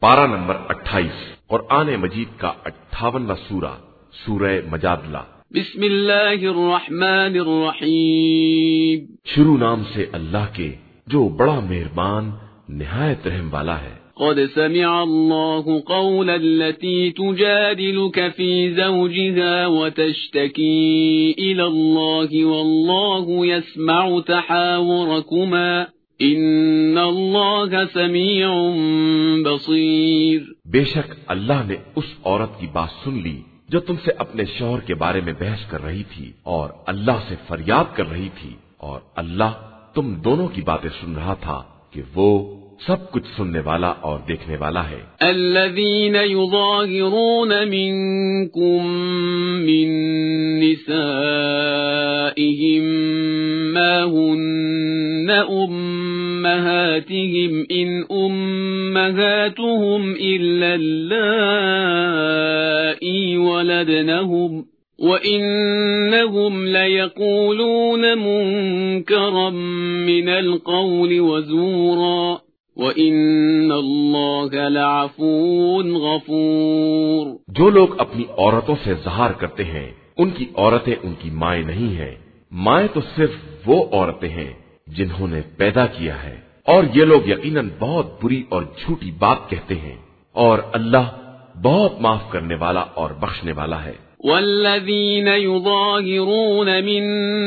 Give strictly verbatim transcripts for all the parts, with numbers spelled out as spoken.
پارہ نمبر اٹھائیس، قرآن مجید کا اٹھاونواں سورہ، سورہ مجادلہ۔ بسم اللہ الرحمن الرحیم، شروع نام سے اللہ کے جو بڑا مہربان نہایت رحم والا ہے۔ قد سمع الله قول التي تجادلك في زوجها وتشتكي إلى الله والله يسمع تحاوركما ان اللہ سمیع بصیر۔ بے شک اللہ نے اس عورت کی بات سن لی جو تم سے اپنے شوہر کے بارے میں بحث کر رہی تھی اور اللہ سے فریاد کر رہی تھی، اور اللہ تم دونوں کی باتیں سن رہا تھا کہ وہ سب کچھ سننے والا اور دیکھنے والا ہے۔ الذین یظاہرون منکم من نسائہم ما ہن امہاتہم ان امہاتہم الا اللائی ولدنہم وَإِنَّهُمْ لَيَقُولُونَ مُنكَرًا مِنَ الْقَوْلِ وَزُورًا وَإِنَّ اللَّهَ لَعَفُوٌّ غَفُورٌ۔ جو لوگ اپنی عورتوں سے ظہار کرتے ہیں ان کی عورتیں ان کی مائیں نہیں ہیں، مائیں تو صرف وہ عورتیں ہیں جنہوں نے پیدا کیا ہے، اور یہ لوگ یقیناً بہت بری اور جھوٹی بات کہتے ہیں، اور اللہ بہت معاف کرنے والا اور بخشنے والا ہے۔ والذین یظاہرون من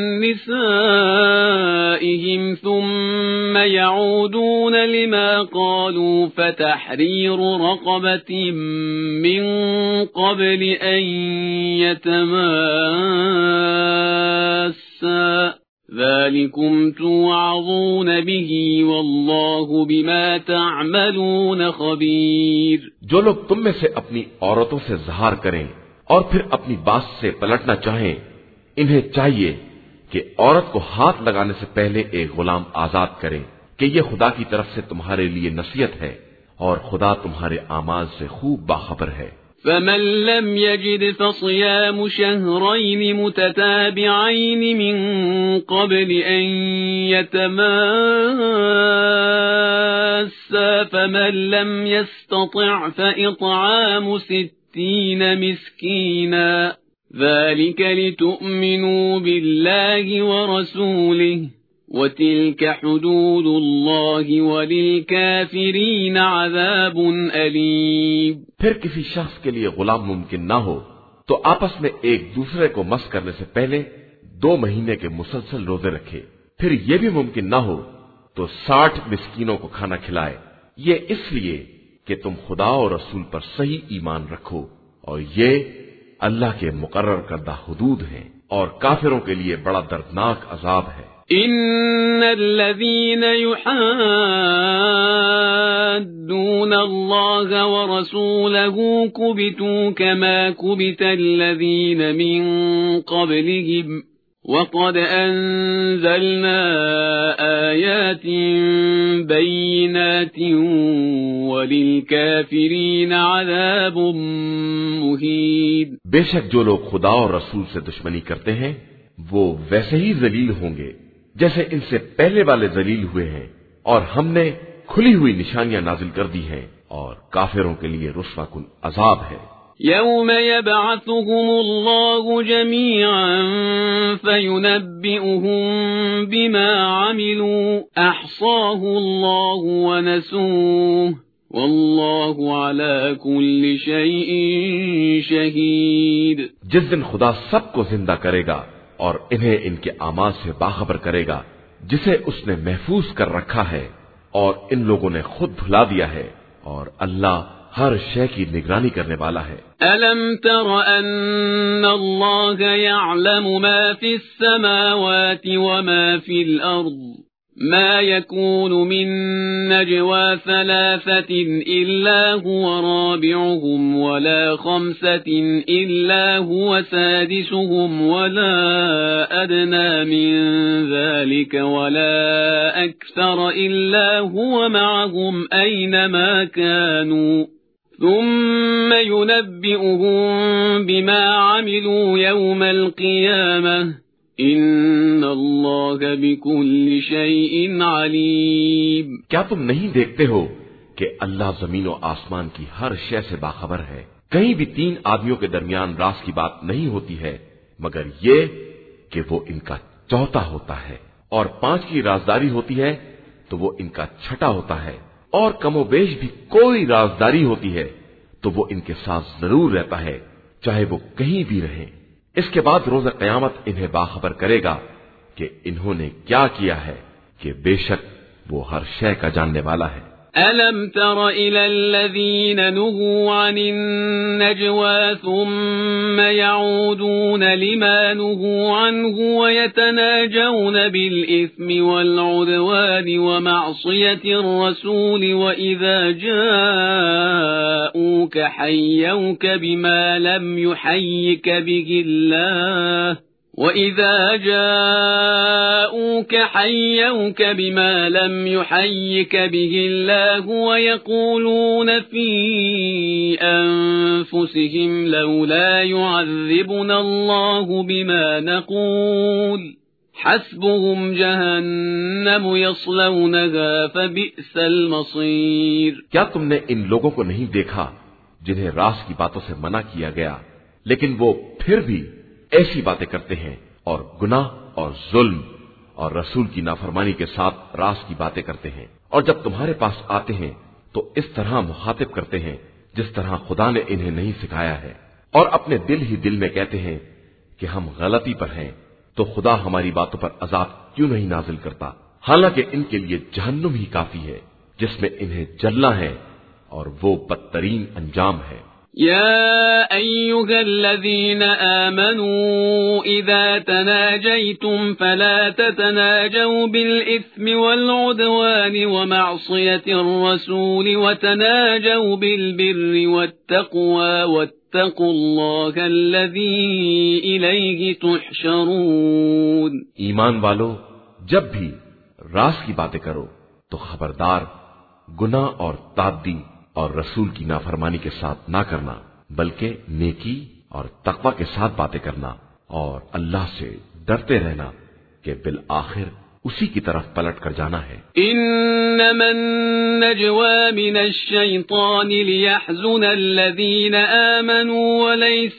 نسائہم ثم یعودون لما قالوا فتحریر رقبة من قبل ان یتماسا ذالکم توعظون به واللہ بما تعملون خبیر۔ جو لوگ تم میں سے اپنی عورتوں سے ظہار کریں اور پھر اپنی بات سے پلٹنا چاہیں، انہیں چاہیے کہ عورت کو ہاتھ لگانے سے پہلے ایک غلام آزاد کریں کہ یہ خدا کی طرف سے تمہارے لیے نصیحت ہے اور خدا تمہارے اعمال سے خوب باخبر ہے۔ فمن لم يجد فصيام شهرين متتابعين من قبل أن يتماسا فمن لم يستطع فإطعام ستين مسكينا ذلك لتؤمنوا بالله ورسوله وَتِلْكَ حُدُودُ اللَّهِ وَلِلْكَافِرِينَ عَذَابٌ أَلِيمٌ۔ پھر کسی شخص کے لیے غلام ممکن نہ ہو تو آپس میں ایک دوسرے کو مس کرنے سے پہلے دو مہینے کے مسلسل روزے رکھے، پھر یہ بھی ممکن نہ ہو تو ساٹھ مسکینوں کو کھانا کھلائے، یہ اس لیے کہ تم خدا اور رسول پر صحیح ایمان رکھو، اور یہ اللہ کے مقرر کردہ حدود ہیں، اور کافروں کے لیے بڑا دردناک عذاب ہے۔ ان الذين يحادون الله ورسوله كبتوا كما كبت الذين من قبلهم وقد انزلنا آيات بينات وللكافرين عذاب مهين۔ بے شک جو لوگ خدا اور رسول سے دشمنی کرتے ہیں وہ ویسے ہی ذلیل ہوں گے جیسے ان سے پہلے والے ذلیل ہوئے ہیں، اور ہم نے کھلی ہوئی نشانیاں نازل کر دی ہیں، اور کافروں کے لیے رسوا کن عذاب ہے۔ یوم یبعثهم اللہ جميعا فینبئهم بما عملوا احصاہ اللہ ونسوہ واللہ علی کل شیء شہید۔ جس دن خدا سب کو زندہ کرے گا اور انہیں ان کے اعمال سے باخبر کرے گا جسے اس نے محفوظ کر رکھا ہے، اور ان لوگوں نے خود بھلا دیا ہے، اور اللہ ہر شے کی نگرانی کرنے والا ہے۔ الم تر ان اللہ یعلم ما فی السماوات وما فی الارض ما يكون من نجوى ثلاثة إلا هو رابعهم ولا خمسة إلا هو سادسهم ولا أدنى من ذلك ولا أكثر إلا هو معهم أينما كانوا ثم ينبئهم بما عملوا يوم القيامة ان اللہ بکل شیء علیم۔ کیا تم نہیں دیکھتے ہو کہ اللہ زمین و آسمان کی ہر شے سے باخبر ہے. کہیں بھی تین آدمیوں کے درمیان راز کی بات نہیں ہوتی ہے مگر یہ کہ وہ ان کا چوتھا ہوتا ہے، اور پانچ کی رازداری ہوتی ہے تو وہ ان کا چھٹا ہوتا ہے، اور کم و بیش بھی کوئی رازداری ہوتی ہے تو وہ ان کے ساتھ ضرور رہتا ہے چاہے وہ کہیں بھی رہیں. اس کے بعد روز قیامت انہیں باخبر کرے گا کہ انہوں نے کیا کیا ہے کہ بے شک وہ ہر شے کا جاننے والا ہے. أَلَمْ تَرَ إِلَى الَّذِينَ نُهُوا عَنِ النَّجْوَى ثُمَّ يَعُودُونَ لِمَا نُهُوا عَنْهُ وَيَتَنَاجَوْنَ بِالْإِثْمِ وَالْعُدْوَانِ وَمَعْصِيَةِ الرَّسُولِ وَإِذَا جَاءُوكَ حَيَّوْكَ بِمَا لَمْ يُحَيِّكَ بِهِ اللَّهُ وَإِذَا جَاءُوكَ حَيَّوْكَ بِمَا لَمْ يُحَيِّكَ بِهِ اللَّهُ وَيَقُولُونَ فِي أَنفُسِهِمْ لَوْلَا يُعَذِّبُنَا اللَّهُ بِمَا نَقُولُ حَسْبُهُمْ جَهَنَّمُ يَصْلَوْنَهَا فَبِئْسَ الْمَصِيرُ. کیا تم نے ان لوگوں کو نہیں دیکھا جنہیں راز کی باتوں سے منع کیا گیا لیکن وہ پھر بھی ایسی باتیں کرتے ہیں اور گناہ اور ظلم اور رسول کی نافرمانی کے ساتھ راز کی باتیں کرتے ہیں، اور جب تمہارے پاس آتے ہیں تو اس طرح مخاطب کرتے ہیں جس طرح خدا نے انہیں نہیں سکھایا ہے، اور اپنے دل ہی دل میں کہتے ہیں کہ ہم غلطی پر ہیں تو خدا ہماری باتوں پر عذاب کیوں نہیں نازل کرتا، حالانکہ ان کے لیے جہنم ہی کافی ہے جس میں انہیں جلنا ہے اور وہ بدترین انجام ہے. يا أيها الذين آمنوا إذا تناجيتم فلا تتناجوا بالإثم والعدوان ومعصية الرسول وتناجوا بالبر والتقوى واتقوا الله الذي إليه تحشرون. ایمان والو، جب بھی راز کی باتیں کرو تو خبردار گناہ اور تعدی اور رسول کی نافرمانی کے ساتھ نہ کرنا، بلکہ نیکی اور تقوی کے ساتھ باتیں کرنا اور اللہ سے ڈرتے رہنا کہ بالآخر اسی کی طرف پلٹ کر جانا ہے. انما النجوى من الشيطان ليحزن الذين آمنوا وليس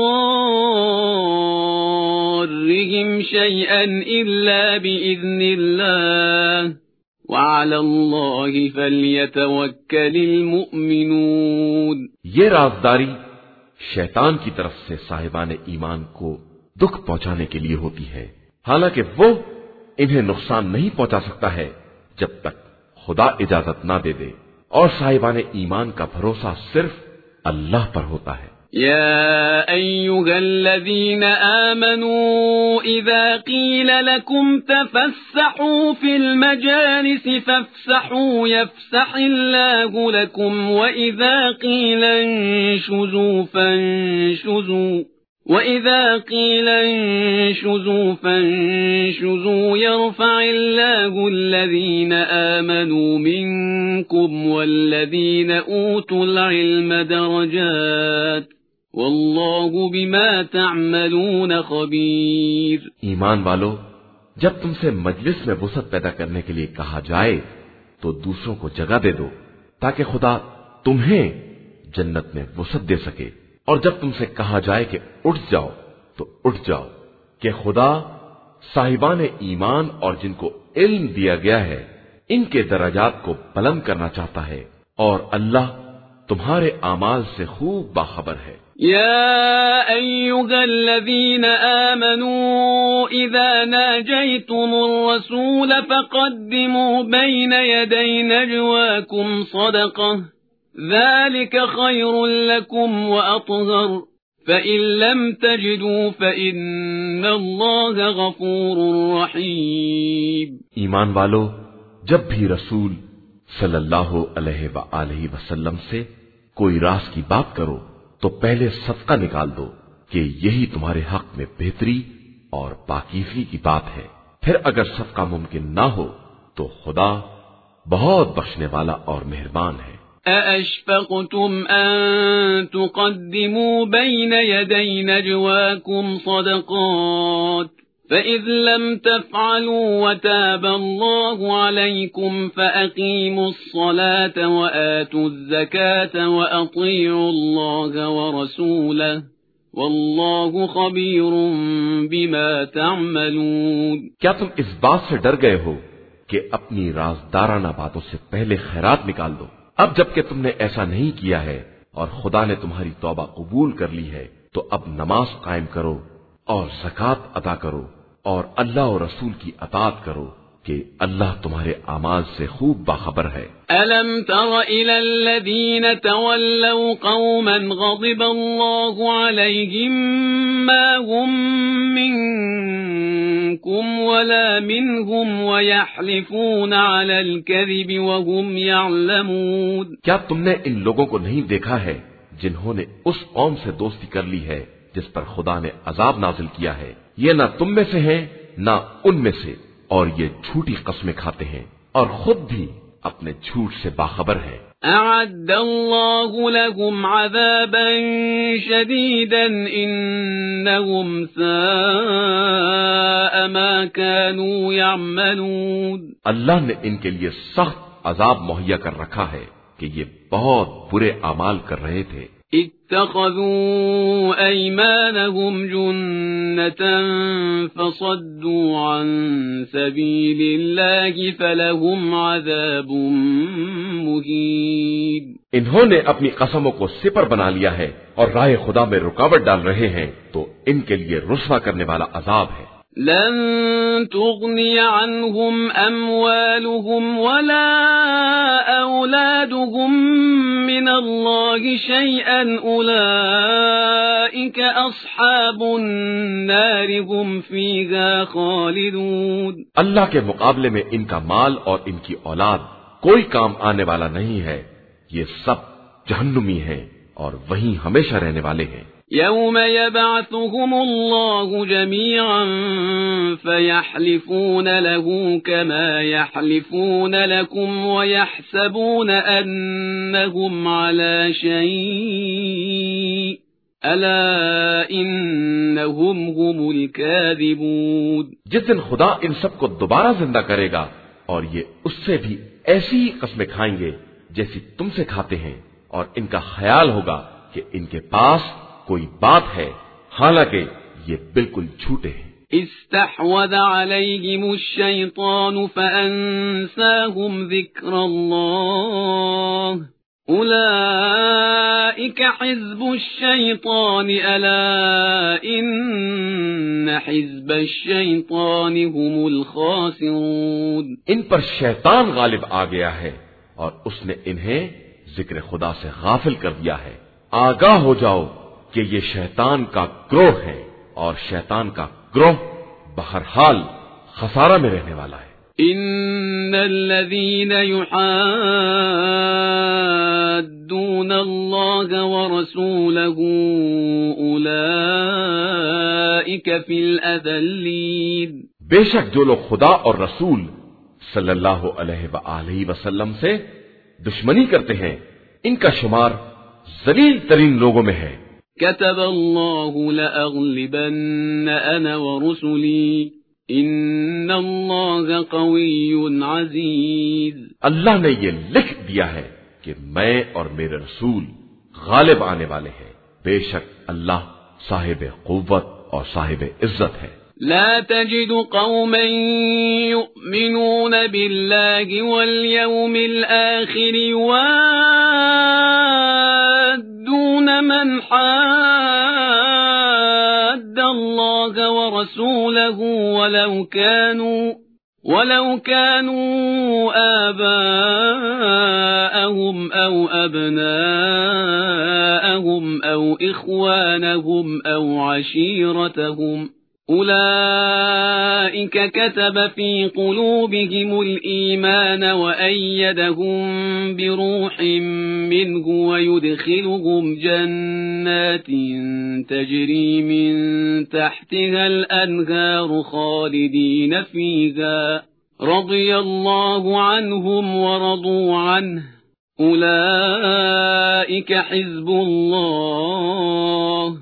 بضارهم شيئا إلا بإذن الله وعلى الله فليتوكل المؤمنون. یہ رازداری شیطان کی طرف سے صاحبان ایمان کو دکھ پہنچانے کے لیے ہوتی ہے، حالانکہ وہ انہیں نقصان نہیں پہنچا سکتا ہے جب تک خدا اجازت نہ دے دے، اور صاحبان ایمان کا بھروسہ صرف اللہ پر ہوتا ہے. يا أيها الذين آمنوا إذا قيل لكم تفسحوا في المجالس فافسحوا يفسح الله لكم وإذا قيل انشزوا فانشزوا وَإِذَا قِيلَ انشُزُوا فَانشُزُوا يَرْفَعِ اللَّهُ الَّذِينَ آمَنُوا مِنكُمْ وَالَّذِينَ أُوتُوا الْعِلْمَ دَرَجَاتٍ وَاللَّهُ بِمَا تَعْمَلُونَ خَبِيرٌ. ایمان والو، جب تم سے مجلس میں وسعت پیدا کرنے کے لیے کہا جائے تو دوسروں کو جگہ دے دو تاکہ خدا تمہیں جنت میں وسعت دے سکے، اور جب تم سے کہا جائے کہ اٹھ جاؤ تو اٹھ جاؤ، کہ خدا صاحبان ایمان اور جن کو علم دیا گیا ہے ان کے درجات کو بلند کرنا چاہتا ہے، اور اللہ تمہارے اعمال سے خوب باخبر ہے. يا أيها الذين آمنوا إذا ناجيتم الرسول فقدموا بين يدي نجواكم صدقة ذلك خير لكم وأطهر فإن لم تجدوا فإن الله غفور رحيم. ایمان والو، جب بھی رسول صلی اللہ علیہ وآلہ وسلم سے کوئی راز کی بات کرو تو پہلے صدقہ نکال دو کہ یہی تمہارے حق میں بہتری اور پاکیزگی کی بات ہے، پھر اگر صدقہ ممکن نہ ہو تو خدا بہت بخشنے والا اور مہربان ہے. أَأَشْفَقْتُمْ أَن تُقَدِّمُوا بَيْنَ يَدَيْ نَجْوَاكُمْ صَدَقَاتٍ فإذ لم تفعلوا وتاب الله عليكم فأقيموا الصلاة وآتوا الزكاة وأطيعوا الله ورسوله واللہ خبیر بما تعملون۔ کیا تم اس بات سے ڈر گئے ہو کہ اپنی رازدارانہ باتوں سے پہلے خیرات نکال دو؟ اب جب کہ تم نے ایسا نہیں کیا ہے اور خدا نے تمہاری توبہ قبول کر لی ہے تو اب نماز قائم کرو اور زکوٰۃ ادا کرو اور اللہ اور رسول کی اطاعت کرو کہ اللہ تمہارے اعمال سے خوب باخبر ہے۔ أَلَمْ تَرَ إِلَى الَّذِينَ تَوَلَّوْا قَوْمًا غَضِبَ اللَّهُ عَلَيْهِمْ مَا هُمْ مِنْكُمْ وَلَا مِنْهُمْ وَيَحْلِفُونَ عَلَى الْكَذِبِ وَهُمْ يَعْلَمُونَ۔ کیا تم نے ان لوگوں کو نہیں دیکھا ہے جنہوں نے اس قوم سے دوستی کر لی ہے جس پر خدا نے عذاب نازل کیا ہے؟ یہ نہ تم میں سے ہیں نہ ان میں سے، اور یہ جھوٹی قسمیں کھاتے ہیں اور خود بھی اپنے جھوٹ سے باخبر ہیں۔ أعد الله لهم عذابا شديدا إنهم ساء ما كانوا يعملون۔ اللہ نے ان کے لیے سخت عذاب مہیا کر رکھا ہے کہ یہ بہت برے اعمال کر رہے تھے۔ اتخذوا أيمانهم جنة فصدوا عن سبيل الله فلهم عذاب مهين۔ انہوں نے اپنی قسموں کو سپر بنا لیا ہے اور راہ خدا میں رکاوٹ ڈال رہے ہیں تو ان کے لیے رسوا کرنے والا عذاب ہے۔ لن تغني عنهم أموالهم ولا أولادهم من الله شيئا أولئك أصحاب النار هم فيها خالدون۔ اللہ کے مقابلے میں ان کا مال اور ان کی اولاد کوئی کام آنے والا نہیں ہے، یہ سب جہنمی ہیں اور وہیں ہمیشہ رہنے والے ہیں۔ يوم يبعثهم الله جميعا فيحلفون له كما يحلفون لكم ويحسبون أنهم على شيء ألا إنهم هم الكاذبون۔ جس دن خدا ان سب کو دوبارہ زندہ کرے گا اور یہ اس سے بھی ایسی ہی قسمیں کھائیں گے جیسی تم سے کھاتے ہیں، اور ان کا خیال ہوگا کہ ان کے پاس کوئی بات ہے، حالانکہ یہ بالکل جھوٹے ہیں۔ استحوذ عليهم الشيطان فأنساهم ذكر الله أولئك حزب الشيطان ألا إن حزب الشيطان هم الخاسرون۔ ان پر شیطان غالب آ گیا ہے اور اس نے انہیں ذکر خدا سے غافل کر دیا ہے۔ آگاہ ہو جاؤ کہ یہ شیطان کا گروہ ہے اور شیطان کا گروہ بہرحال خسارہ میں رہنے والا ہے۔ ان الذين يحادون الله ورسوله اولئك في الاذلين۔ بے شک جو لوگ خدا اور رسول صلی اللہ علیہ وآلہ وسلم سے دشمنی کرتے ہیں ان کا شمار ذلیل ترین لوگوں میں ہے۔ كتب الله لأغلبن أنا ورسلي إن الله قوي عزيز۔ اللہ نے یہ لکھ دیا ہے کہ میں اور میرے رسول غالب آنے والے ہیں، بے شک اللہ صاحب قوت اور صاحب عزت ہے۔ لا تجد قوما يؤمنون بالله واليوم الآخر يوادون من حاد الله ورسوله ولو كانوا ولو كانوا آباءهم أو أبناءهم أو إخوانهم أو عشيرتهم أولئك كتب في قلوبهم الإيمان وأيدهم بروح منه ويدخلهم جنات تجري من تحتها الأنهار خالدين فيها رضي الله عنهم ورضوا عنه أولئك حزب الله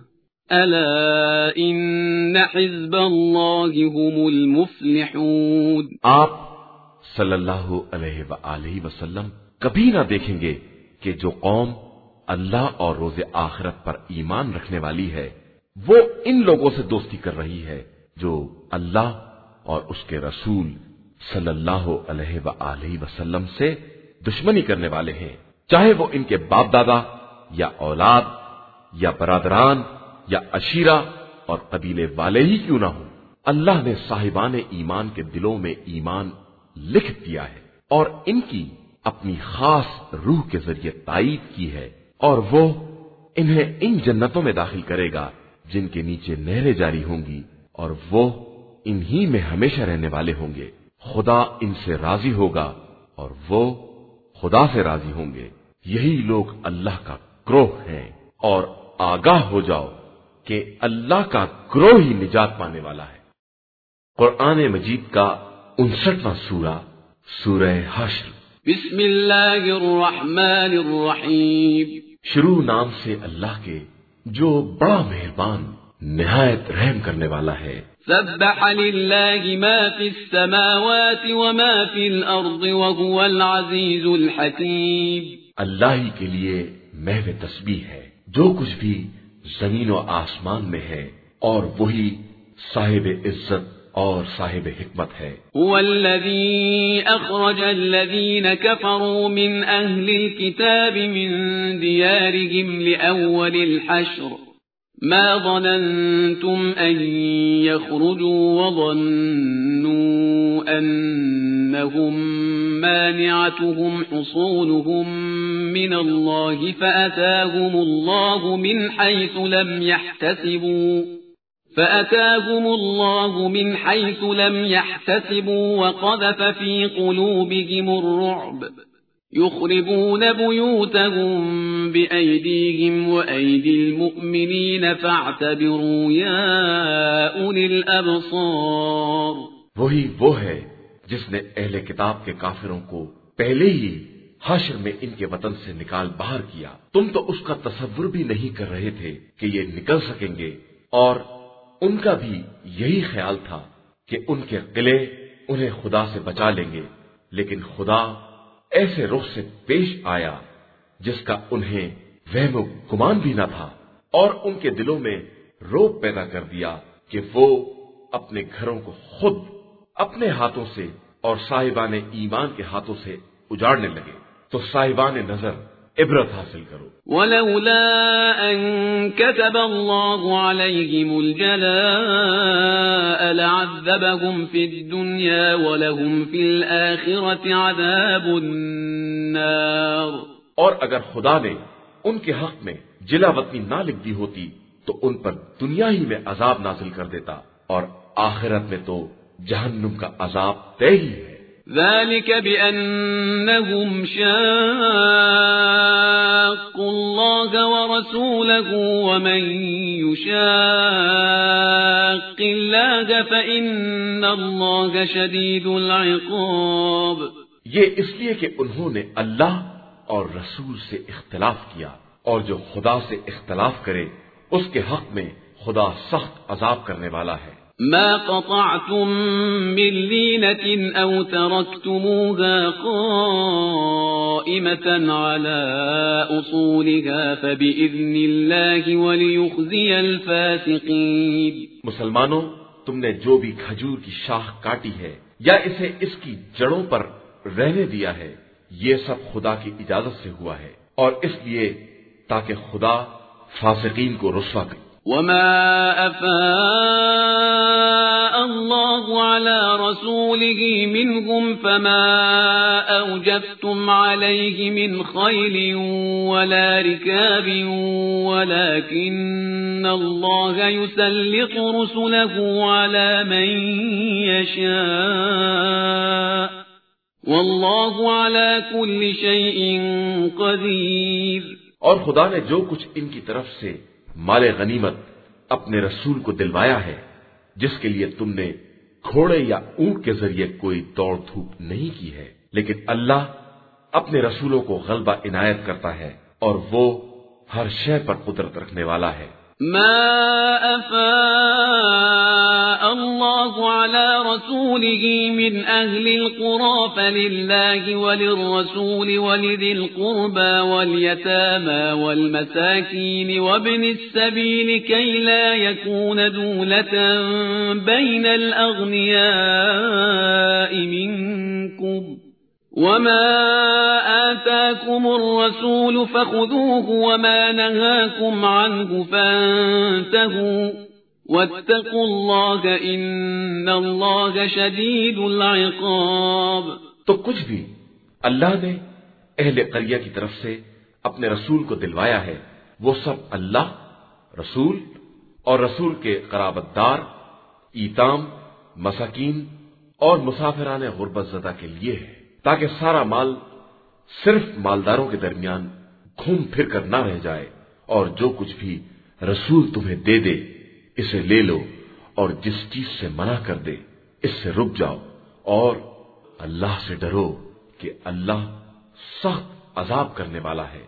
ألا إن حزب الله هم المفلحون۔ آپ صلی اللہ علیہ وآلہ وسلم کبھی نہ دیکھیں گے کہ جو قوم اللہ اور روز آخرت پر ایمان رکھنے والی ہے وہ ان لوگوں سے دوستی کر رہی ہے جو اللہ اور اس کے رسول صلی اللہ علیہ وآلہ وسلم سے دشمنی کرنے والے ہیں، چاہے وہ ان کے باپ دادا یا اولاد یا برادران یا عشیرہ اور قبیلے والے ہی کیوں نہ ہوں۔ اللہ نے صاحبان ایمان کے دلوں میں ایمان لکھ دیا ہے اور ان کی اپنی خاص روح کے ذریعے تائید کی ہے، اور وہ انہیں ان جنتوں میں داخل کرے گا جن کے نیچے نہریں جاری ہوں گی، اور وہ انہی میں ہمیشہ رہنے والے ہوں گے۔ خدا ان سے راضی ہوگا اور وہ خدا سے راضی ہوں گے۔ یہی لوگ اللہ کا گروہ ہیں، اور آگاہ ہو جاؤ کہ اللہ کا گروہ ہی نجات پانے والا ہے۔ قرآن مجید کا انسٹھواں سورہ سورہ حشر۔ بسم اللہ الرحمن الرحیم۔ شروع نام سے اللہ کے جو بڑا مہربان نہایت رحم کرنے والا ہے۔ سبح للہ ما فی السماوات وما فی الارض وهو العزیز الحکیم۔ اللہ ہی کے لیے محو تسبیح ہے جو کچھ بھی زمین و آسمان میں ہے، اور وہی صاحب عزت اور صاحب حکمت ہے۔ هو الذی اخرج الذین کفروا من اہل الكتاب من دیارهم لأول الحشر ما ظننتم ان يخرجوا وظنوا انهم مانعتهم حصونهم من الله فأتاهم الله من حيث لم يحتسبوا فأتاهم الله من حيث لم يحتسبوا وقذف في قلوبهم الرعب يخربون بيوتهم بأيديهم وأيدي المؤمنين فاعتبروا يا أولي الأبصار۔ وہی وہ ہے جس نے اہل کتاب کے کافروں کو پہلے ہی حشر میں ان کے وطن سے نکال باہر کیا۔ تم تو اس کا تصور بھی نہیں کر رہے تھے کہ یہ نکل سکیں گے، اور ان کا بھی یہی خیال تھا کہ ان کے قلعے انہیں خدا سے بچا لیں گے، لیکن خدا ایسے رخ سے پیش آیا جس کا انہیں وہم و گمان بھی نہ تھا، اور ان کے دلوں میں روب پیدا کر دیا کہ وہ اپنے گھروں کو خود اپنے ہاتھوں سے اور صاحبان ایمان کے ہاتھوں سے اجاڑنے لگے۔ تو صاحبان نظر عبرت حاصل کرو۔ ولولا ان كتب الله عليهم الجلاء لعذبهم في الدنيا ولهم في الآخرة عذاب النار۔ اور اگر خدا نے ان کے حق میں جلا وطنی نہ لکھ دی ہوتی تو ان پر دنیا ہی میں عذاب نازل کر دیتا، اور آخرت میں تو جہنم کا عذاب طے ہی ہے۔ ذلك بأنهم شاقوا الله ورسوله ومن يشاق الله فإن الله شديد العقاب۔ یہ اس لیے کہ انہوں نے اللہ اور رسول سے اختلاف کیا، اور جو خدا سے اختلاف کرے اس کے حق میں خدا سخت عذاب کرنے والا ہے۔ ما قطعتم من لينة أو تركتموها قائمة على أصولها فبإذن الله وليخزي الفاسقين۔ مسلمانوں، تم نے جو بھی کھجور کی شاخ کاٹی ہے یا اسے اس کی جڑوں پر رہنے دیا ہے، یہ سب خدا کی اجازت سے ہوا ہے، اور اس لیے تاکہ خدا فاسقین کو رسوا کرے۔ وما أفاء الله على رسوله منهم فما أوجفتم عليه من خيل ولا ركاب ولكن الله يسلط رسله على من يشاء والله على كل شيء قدير۔ اور خدا نے جو کچھ ان کی طرف سے مال غنیمت اپنے رسول کو دلوایا ہے، جس کے لیے تم نے گھوڑے یا اونٹ کے ذریعے کوئی دوڑ دھوپ نہیں کی ہے، لیکن اللہ اپنے رسولوں کو غلبہ عنایت کرتا ہے، اور وہ ہر شے پر قدرت رکھنے والا ہے۔ ما أفاء الله على رسوله من أهل القرى فلله وللرسول ولذي القربى واليتامى والمساكين وابن السبيل كي لا يكون دولة بين الأغنياء منكم وما آتاكم الرسول فخذوه وما نهاكم عنه فانتهوا واتقوا الله إن الله شديد العقاب. تو کچھ بھی اللہ نے اہل قریہ کی طرف سے اپنے رسول کو دلوایا ہے وہ سب اللہ، رسول اور رسول کے قرابت دار، ایتام، مساکین اور مسافران غربت زدہ کے لیے ہے، تاکہ سارا مال صرف مالداروں کے درمیان گھوم پھر کر نہ رہ جائے، اور جو کچھ بھی رسول تمہیں دے دے اسے لے لو، اور جس چیز سے منع کر دے اس سے رک جاؤ، اور اللہ سے ڈرو کہ اللہ سخت عذاب کرنے والا ہے.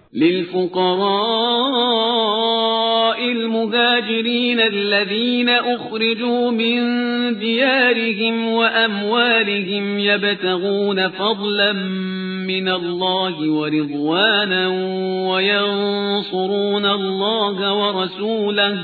للفقراء المهاجرين الذين أخرجوا من ديارهم وأموالهم يبتغون فضلا من الله ورضوانا وينصرون الله ورسوله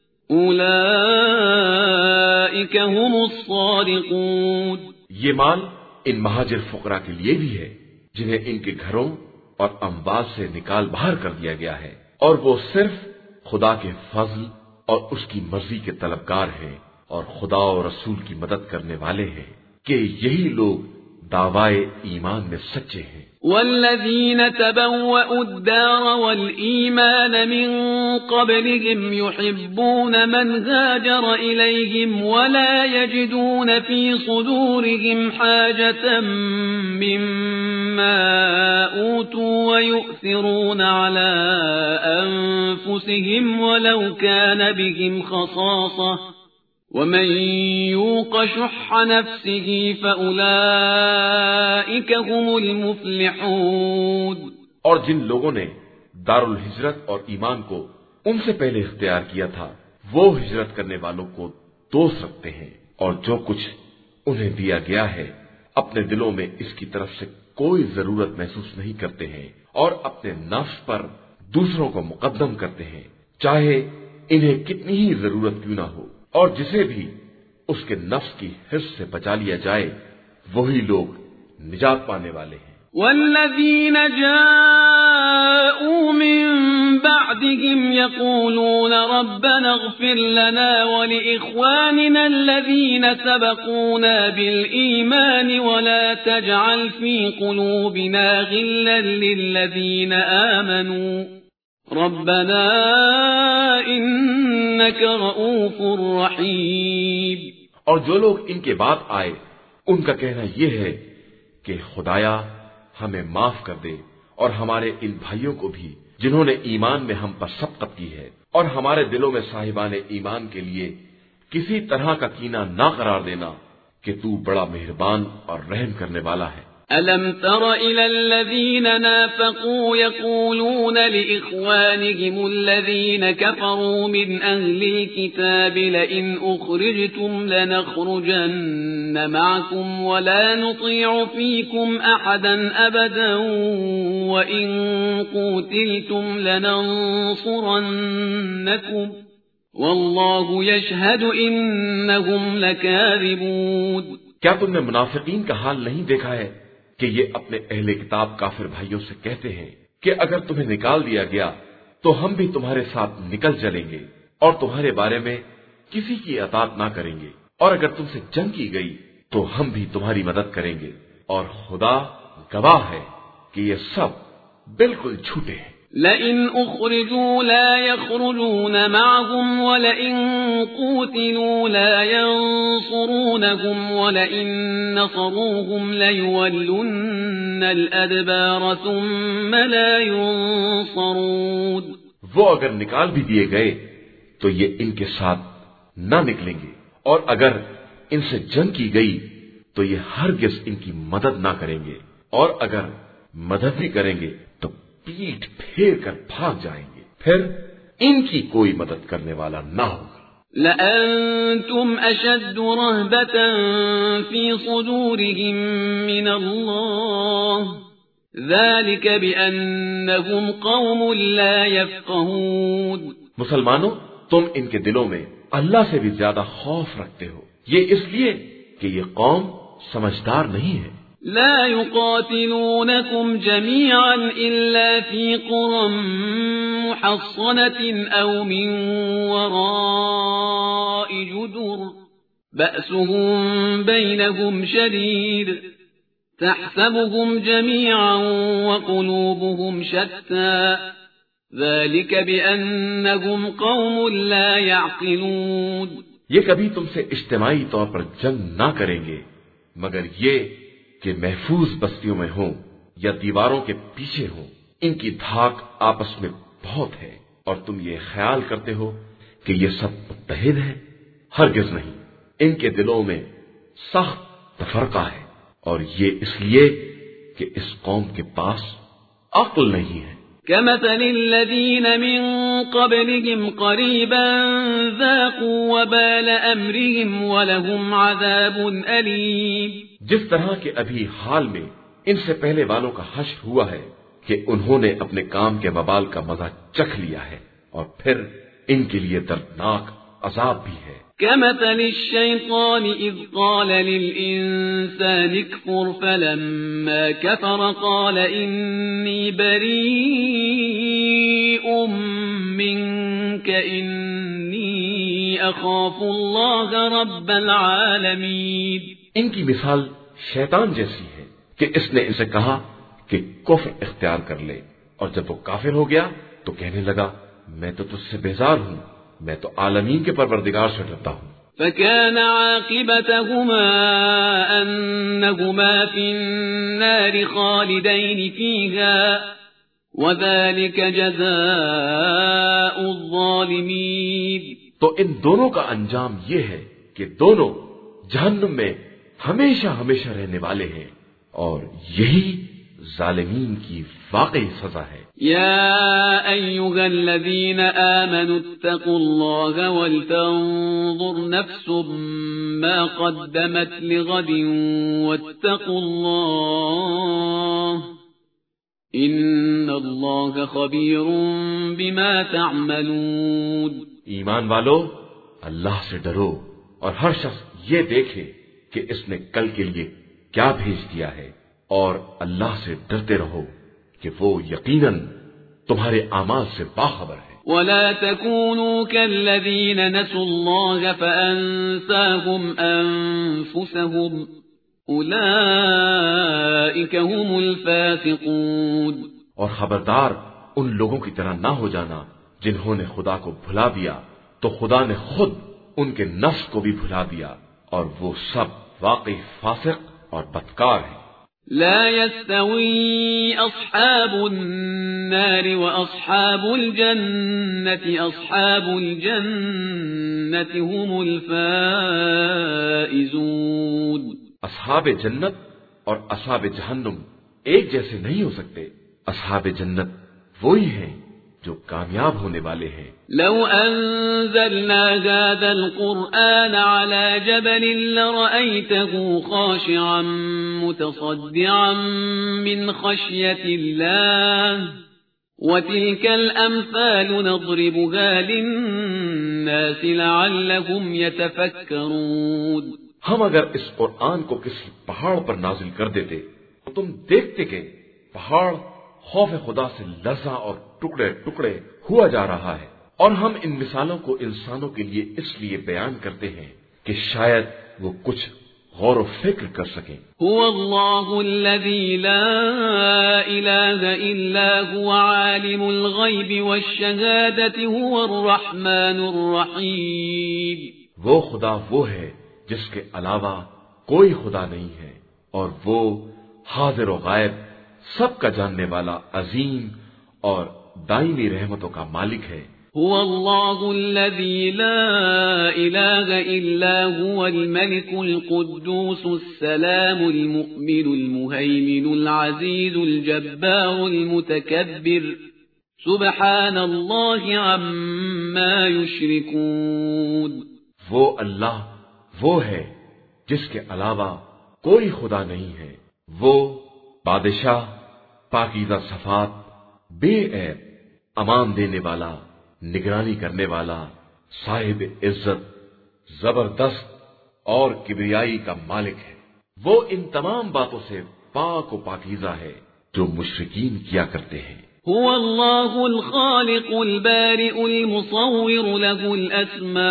أولئك هم الصادقون. یہ مال ان مہاجر فقراء کے لیے بھی ہے جنہیں ان کے گھروں اور اموال سے نکال باہر کر دیا گیا ہے، اور وہ صرف خدا کے فضل اور اس کی مرضی کے طلبگار ہیں، اور خدا اور رسول کی مدد کرنے والے ہیں، کہ یہی لوگ دعوائے ایمان میں سچے ہیں. والذين تبوأوا الدار والإيمان من قبلهم يحبون من هاجر إليهم ولا يجدون في صدورهم حاجة مما أوتوا ويؤثرون على أنفسهم ولو كان بهم خصاصة ومن يوق شح نفسه فأولئك هم المفلحون. اور جن لوگوں نے دار الہجرت اور ایمان کو ان سے پہلے اختیار کیا تھا وہ ہجرت کرنے والوں کو دوست رکھتے ہیں، اور جو کچھ انہیں دیا گیا ہے اپنے دلوں میں اس کی طرف سے کوئی ضرورت محسوس نہیں کرتے ہیں، اور اپنے نفس پر دوسروں کو مقدم کرتے ہیں چاہے انہیں کتنی ہی ضرورت کیوں نہ ہو، اور جسے بھی اس کے نفس کی حرص سے بچا لیا جائے وہی لوگ نجات پانے والے ہیں. والذین جاءوا من بعدهم يقولون ربنا اغفر لنا ولإخواننا الذين سبقونا بالإيمان ولا تجعل في قلوبنا غلا للذين آمنوا ربنا انک رؤوف رحیم. اور جو لوگ ان کے بعد آئے ان کا کہنا یہ ہے کہ خدایا ہمیں معاف کر دے، اور ہمارے ان بھائیوں کو بھی جنہوں نے ایمان میں ہم پر سبقت کی ہے، اور ہمارے دلوں میں صاحبان ایمان کے لیے کسی طرح کا کینہ نہ قرار دینا کہ تو بڑا مہربان اور رحم کرنے والا ہے. ألم تر إلى الذين نافقوا يقولون لإخوانهم الذين كفروا من أهل الكتاب لئن أخرجتم لنخرجن معكم ولا نطيع فيكم أحدا أبدا وإن قوتلتم لننصرنكم والله يشهد إنهم لكاذبون. کیا تم نے منافقین کا حال نہیں دیکھا ہے کہ یہ اپنے اہل کتاب کافر بھائیوں سے کہتے ہیں کہ اگر تمہیں نکال دیا گیا تو ہم بھی تمہارے ساتھ نکل چلیں گے اور تمہارے بارے میں کسی کی اطاعت نہ کریں گے، اور اگر تم سے جنگ کی گئی تو ہم بھی تمہاری مدد کریں گے، اور خدا گواہ ہے کہ یہ سب بالکل جھوٹے ہیں. لئن اخرجوا لا يخرجون معهم ولئن قوتلوا لا ينصرونهم ولئن نصروهم ليولن الادبار ثم لا ينصرون. وہ اگر نکال بھی دیے گئے تو یہ ان کے ساتھ نہ نکلیں گے، اور اگر ان سے جنگ کی گئی تو یہ ہرگز ان کی مدد نہ کریں گے، اور اگر مدد بھی کریں گے تو پیٹ پھیر کر بھاگ جائیں گے. پھر ان کی کوئی مدد کرنے والا نہ ہوگا۔ لأنتم أشد رهبة في صدورهم من الله ذلك بأنهم قوم لا يفقهون۔ مسلمانوں، تم ان کے دلوں میں اللہ سے بھی زیادہ خوف رکھتے ہو، یہ اس لیے کہ یہ قوم سمجھدار نہیں ہے۔ لا يقاتلونكم جميعا إلا في قرى محصنة أو من وراء جدر بأسهم بينهم شديد تحسبهم جميعا وقلوبهم شتى ذلك بأنهم قوم لا يعقلون۔ یہ کبھی تم سے اجتماعی طور پر جنگ نہ کریں گے مگر یہ کہ محفوظ بستیوں میں ہوں یا دیواروں کے پیچھے ہوں، ان کی دھاک آپس میں بہت ہے اور تم یہ خیال کرتے ہو کہ یہ سب متحد ہیں، ہرگز نہیں، ان کے دلوں میں سخت تفرقہ ہے اور یہ اس لیے کہ اس قوم کے پاس عقل نہیں ہے۔ كمثل الذين من قبلهم قريبا ذاقوا وبال أمرهم ولهم عذاب أليم۔ جس طرح کہ ابھی حال میں ان سے پہلے والوں کا حشر ہوا ہے کہ انہوں نے اپنے کام کے وبال کا مزہ چکھ لیا ہے اور پھر ان کے لیے دردناک عذاب بھی ہے۔ كمثل الشيطان إذ قال للإنسان اكفر فلما كفر قال إني بريء منك إني أخاف الله رب العالمين۔ ان کی مثال شیطان جیسی ہے کہ اس نے اسے کہا کہ کفر اختیار کر لے، اور جب وہ کافر ہو گیا تو کہنے لگا میں تو تجھ سے بیزار ہوں، میں تو عالمین کے پروردگار سے ڈرتا ہوں۔ فكان عاقبتهما أنهما في النار خالدين فيها وذلك جزاء الظالمين۔ تو ان دونوں کا انجام یہ ہے کہ دونوں جہنم میں ہمیشہ ہمیشہ رہنے والے ہیں اور یہی ظالمین کی واقعی سزا ہے۔ يا أيها الذين آمنوا اتقوا الله ولتنظر نفس ما قدمت لغد واتقوا الله إن الله خبير بما تعملون۔ ایمان والو، اللہ سے ڈرو اور ہر شخص یہ دیکھے کہ اس نے کل کے لیے کیا بھیج دیا ہے، اور اللہ سے ڈرتے رہو کہ وہ یقیناً تمہارے اعمال سے باخبر ہے۔ ولا تكونوا كالذين نسوا الله فأنساهم أنفسهم أولئك هم الفاسقون۔ اور خبردار ان لوگوں کی طرح نہ ہو جانا جنہوں نے خدا کو بھلا دیا تو خدا نے خود ان کے نفس کو بھی بھلا دیا، اور وہ سب واقعی فاسق اور بدکار ہیں۔ لا يستوي أصحاب النار وأصحاب الجنة أصحاب الجنة هم الفائزون۔ اصحاب جنت اور اصحاب جہنم ایک جیسے نہیں ہو سکتے، اصحاب جنت وہی ہیں جو کامیاب ہونے والے ہیں۔ لو أنزلنا هذا القرآن على جبل لرأيته خاشعا متصدعا من خشية الله وتلك الأمثال نضربها للناس لعلهم يتفكرون۔ ہم اگر اس قرآن کو کسی پہاڑ پر نازل کر دیتے تو تم دیکھتے کہ پہاڑ خوف خدا سے لرزا اور ٹکڑے ٹکڑے ہوا جا رہا ہے، اور ہم ان مثالوں کو انسانوں کے لیے اس لیے بیان کرتے ہیں کہ شاید وہ کچھ غور و فکر کر سکیں۔ هو اللہ الذی لا الہ الا هو عالم الغیب والشہادة هو الرحمن الرحیم۔ وہ خدا وہ ہے جس کے علاوہ کوئی خدا نہیں ہے، اور وہ حاضر و غائب سب کا جاننے والا عظیم اور دائمی رحمتوں کا مالک ہے۔ هو اللہ الذی لا الہ الا هو الملک القدوس السلام المؤمن المہیمن العزیز الجبار المتکبر سبحان اللہ عما یشرکون. وہ اللہ وہ ہے جس کے علاوہ کوئی خدا نہیں ہے. وہ بادشاہ، پاکیزہ صفات، بے عیب، امان دینے والا، نگرانی کرنے والا، صاحب عزت، زبردست اور کبریائی کا مالک ہے. وہ ان تمام باتوں سے پاک و پاکیزہ ہے جو مشرکین کیا کرتے ہیں. هو اللہ الخالق البارئ المصور له الاسماء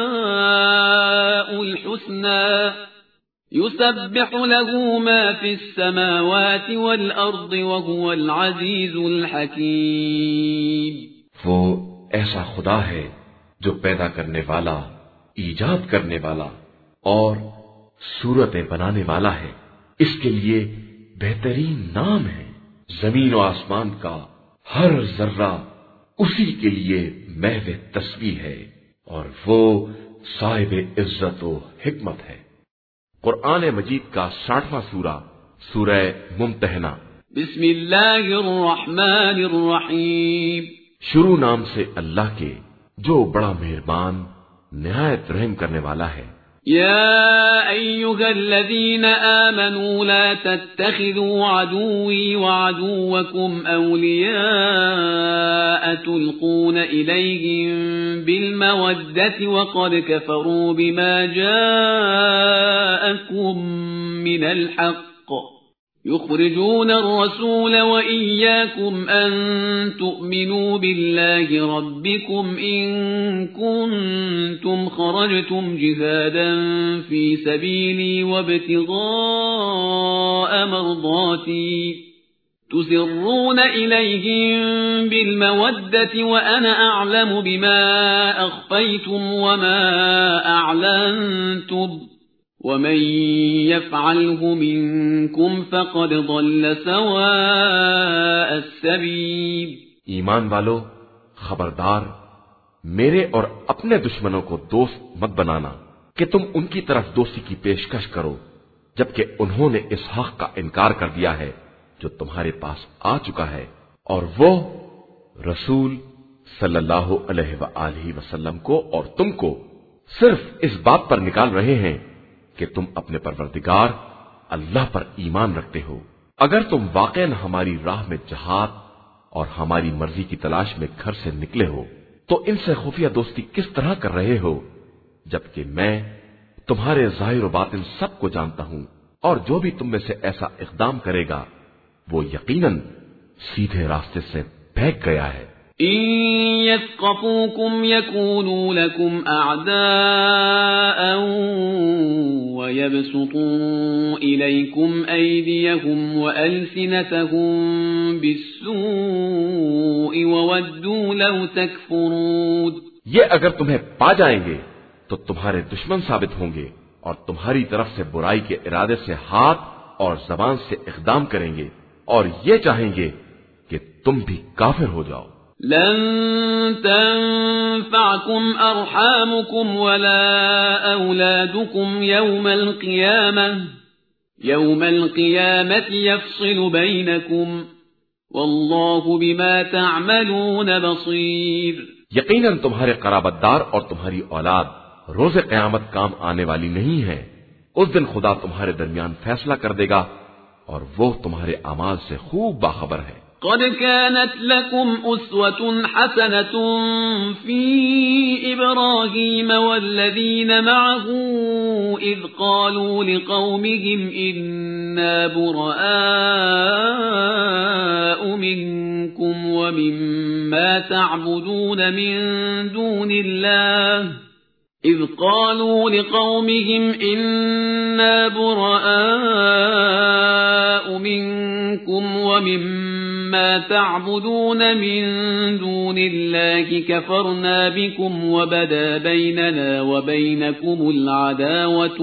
الحسنى يسبح له ما في السماوات والارض وهو العزيز الحكيم. وہ ایسا خدا ہے جو پیدا کرنے والا، ایجاد کرنے والا اور صورتیں بنانے والا ہے. اس کے لیے بہترین نام ہے. زمین و آسمان کا ہر ذرہ اسی کے لیے محض تسبیح ہے اور وہ صاحب عزت و حکمت ہے. قرآن مجید کا ساٹھواں سورہ سورہ ممتحنہ. بسم اللہ الرحمن الرحیم. شروع نام سے اللہ کے جو بڑا مہربان نہایت رحم کرنے والا ہے. يا أيها الذين آمنوا لا تتخذوا عدوي وعدوكم أولياء تلقون إليهم بالمودة وقد كفروا بما جاءكم من الحق يخرجون الرسول وإياكم أن تؤمنوا بالله ربكم إن كنتم خرجتم جهادا في سبيلي وابتغاء مرضاتي تسرون إليهم بالمودة وأنا أعلم بما أخفيتم وما أعلنتم ومن يفعله منكم فقد ضل سواء السبيل. ایمان والو، خبردار میرے اور اپنے دشمنوں کو دوست مت بنانا کہ تم ان کی طرف دوستی کی پیشکش کرو جبکہ انہوں نے اس حق کا انکار کر دیا ہے جو تمہارے پاس آ چکا ہے، اور وہ رسول صلی اللہ علیہ وآلہ وسلم کو اور تم کو صرف اس بات پر نکال رہے ہیں کہ تم اپنے پروردگار اللہ پر ایمان رکھتے ہو. اگر تم واقعاً ہماری راہ میں جہاد اور ہماری مرضی کی تلاش میں گھر سے نکلے ہو تو ان سے خفیہ دوستی کس طرح کر رہے ہو جبکہ میں تمہارے ظاہر و باطن سب کو جانتا ہوں، اور جو بھی تم میں سے ایسا اقدام کرے گا وہ یقیناً سیدھے راستے سے بھیگ گیا ہے. إن يثقفوكم يكونوا لكم أعداء ويبسطوا إليكم أيديهم وألسنتهم بالسوء وودوا لو تكفرون. یہ اگر تمہیں پا جائیں گے تو تمہارے دشمن ثابت ہوں گے اور تمہاری طرف سے برائی کے ارادے سے ہاتھ اور زبان سے اقدام کریں گے اور یہ چاہیں گے کہ تم بھی کافر ہو جاؤ. لن تنفعكم أرحامكم ولا أولادكم يوم القيامة يوم القيامة يفصل بينكم والله بما تعملون بصير. یقیناً تمہارے قرابت دار اور تمہاری اولاد روز قیامت کام آنے والی نہیں ہے. اس دن خدا تمہارے درمیان فیصلہ کر دے گا اور وہ تمہارے اعمال سے خوب باخبر ہے. قد كانت لكم أسوة حسنة في إبراهيم والذين معه إذ قالوا لقومهم إنا براء منكم ومما تعبدون من دون الله إذ قالوا لقومهم إنا براء منكم ومما تعبدون من دون الله كفرنا بكم وبدا بيننا وبينكم العداوة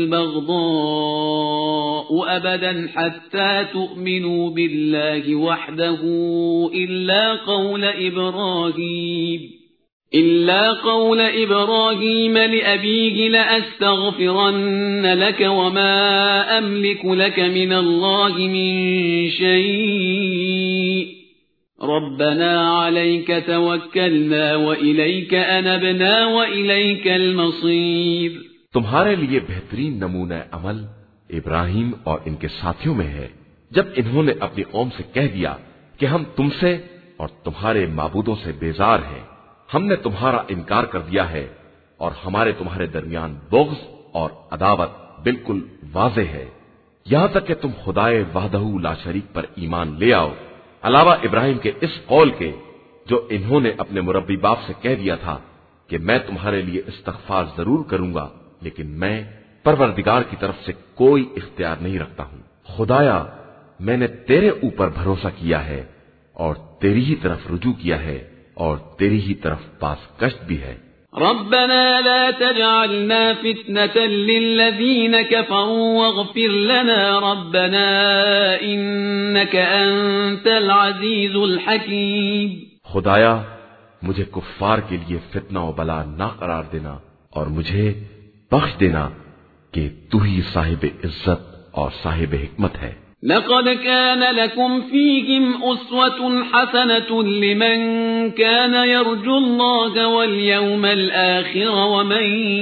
والبغضاء أبدا حتى تؤمنوا بالله وحده إلا قول إبراهيم إلا قول إبراهيم لأبيه لأستغفرن لك وما أملك لك من الله من شيء ربنا عليك توكلنا وإليك أنبنا وإليك المصير. تمہارے لیے بہترین نمونہ عمل ابراہیم اور ان کے ساتھیوں میں ہے جب انہوں نے اپنی قوم سے کہہ دیا کہ ہم تم سے اور تمہارے معبودوں سے بیزار ہیں، ہم نے تمہارا انکار کر دیا ہے اور ہمارے تمہارے درمیان بغض اور عداوت بالکل واضح ہے، یہاں تک کہ تم خدائے وحدہ لا شریک پر ایمان لے آؤ، علاوہ ابراہیم کے اس قول کے جو انہوں نے اپنے مربی باپ سے کہہ دیا تھا کہ میں تمہارے لیے استغفار ضرور کروں گا لیکن میں پروردگار کی طرف سے کوئی اختیار نہیں رکھتا ہوں، خدایا میں نے تیرے اوپر بھروسہ کیا ہے اور تیری ہی طرف رجوع کیا ہے اور تیری ہی طرف باز گشت بھی ہے. ربنا لا تجعلنا فتنة للذين كفروا واغفر لنا ربنا إنك أنت العزيز الحكيم. خدایا مجھے کفار کے لیے فتنہ و بلا نہ قرار دینا اور مجھے بخش دینا کہ تو ہی صاحب عزت اور صاحب حکمت ہے. لقد كان لكم فيهم أسوة حسنة لمن كان يرجو الله واليوم الآخر ومن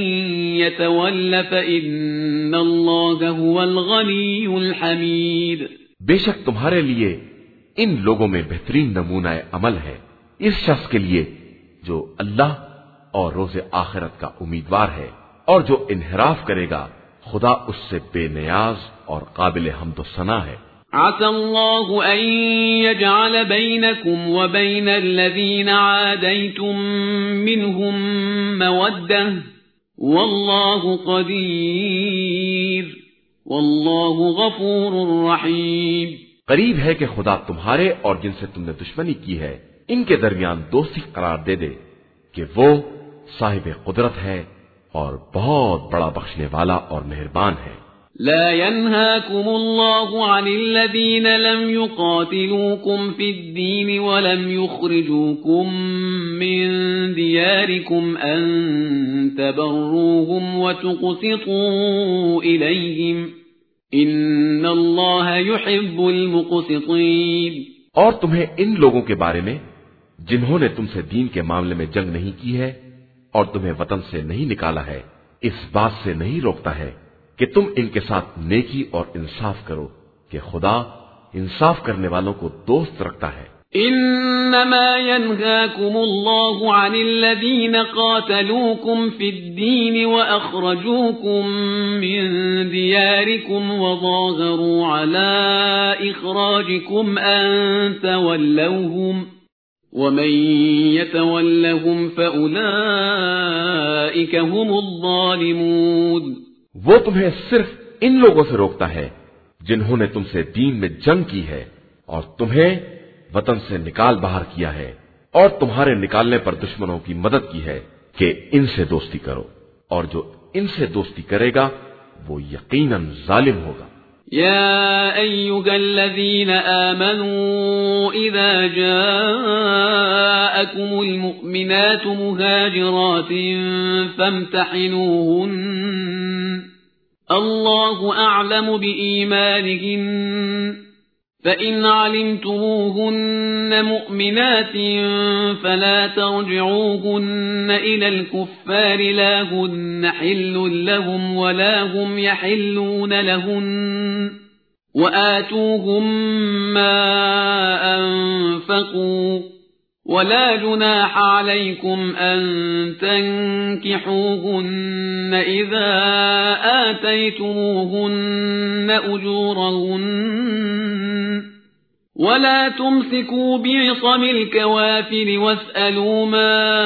يتول فإن الله هو الغني الحميد. بے شک تمہارے لیے ان لوگوں میں بہترین نمونہ عمل ہے اس شخص کے لیے جو اللہ اور روز آخرت کا امیدوار ہے اور جو انحراف کرے گا خدا اس سے بے نیاز اور قابل حمد و ثنا ہے. عسى الله أن يجعل بينكم وبين الذين عاديتم منهم مودة والله قدير والله غفور رحيم. قریب ہے کہ خدا تمہارے اور جن سے تم نے دشمنی کی ہے ان کے درمیان دوستی قرار دے دے کہ وہ صاحب قدرت ہے اور بہت بڑا بخشنے والا اور مہربان ہے. لا ينهاكم الله عن الذين لم يقاتلوكم في الدين ولم يخرجوكم من دياركم أن تبروهم وتقسطوا إليهم إن الله يحب المقسطين. اور تمہیں ان لوگوں کے بارے میں جنہوں نے تم سے دین کے معاملے میں جنگ نہیں کی ہے اور تمہیں وطن سے نہیں نکالا ہے اس بات سے نہیں روکتا ہے کہ تم ان کے ساتھ نیکی اور انصاف کرو کہ خدا انصاف کرنے والوں کو دوست رکھتا ہے. انما ينهاكم الله عن الذين قاتلوكم في الدين واخرجوكم من دياركم وظاهروا على اخراجكم ان تولوهم ومن يتولهم فأولئك هم الظالمون. وہ تمہیں صرف ان لوگوں سے روکتا ہے جنہوں نے تم سے دین میں جنگ کی ہے اور تمہیں وطن سے نکال باہر کیا ہے اور تمہارے نکالنے پر دشمنوں کی مدد کی ہے کہ ان سے دوستی کرو اور جو ان سے دوستی کرے گا وہ یقیناً ظالم ہوگا. يا أيها الذين آمنوا إذا جاءكم المؤمنات مهاجرات فامتحنوهن الله أعلم بإيمانهن فإن علمتموهن مؤمنات فلا ترجعوهن إلى الكفار لا هن حل لهم ولا هم يحلون لهن وآتوهم ما أنفقوا ولا جناح عليكم أن تنكحوهن إذا آتيتموهن أجورهن ولا تمسكوا بعصم الكوافر واسألوا ما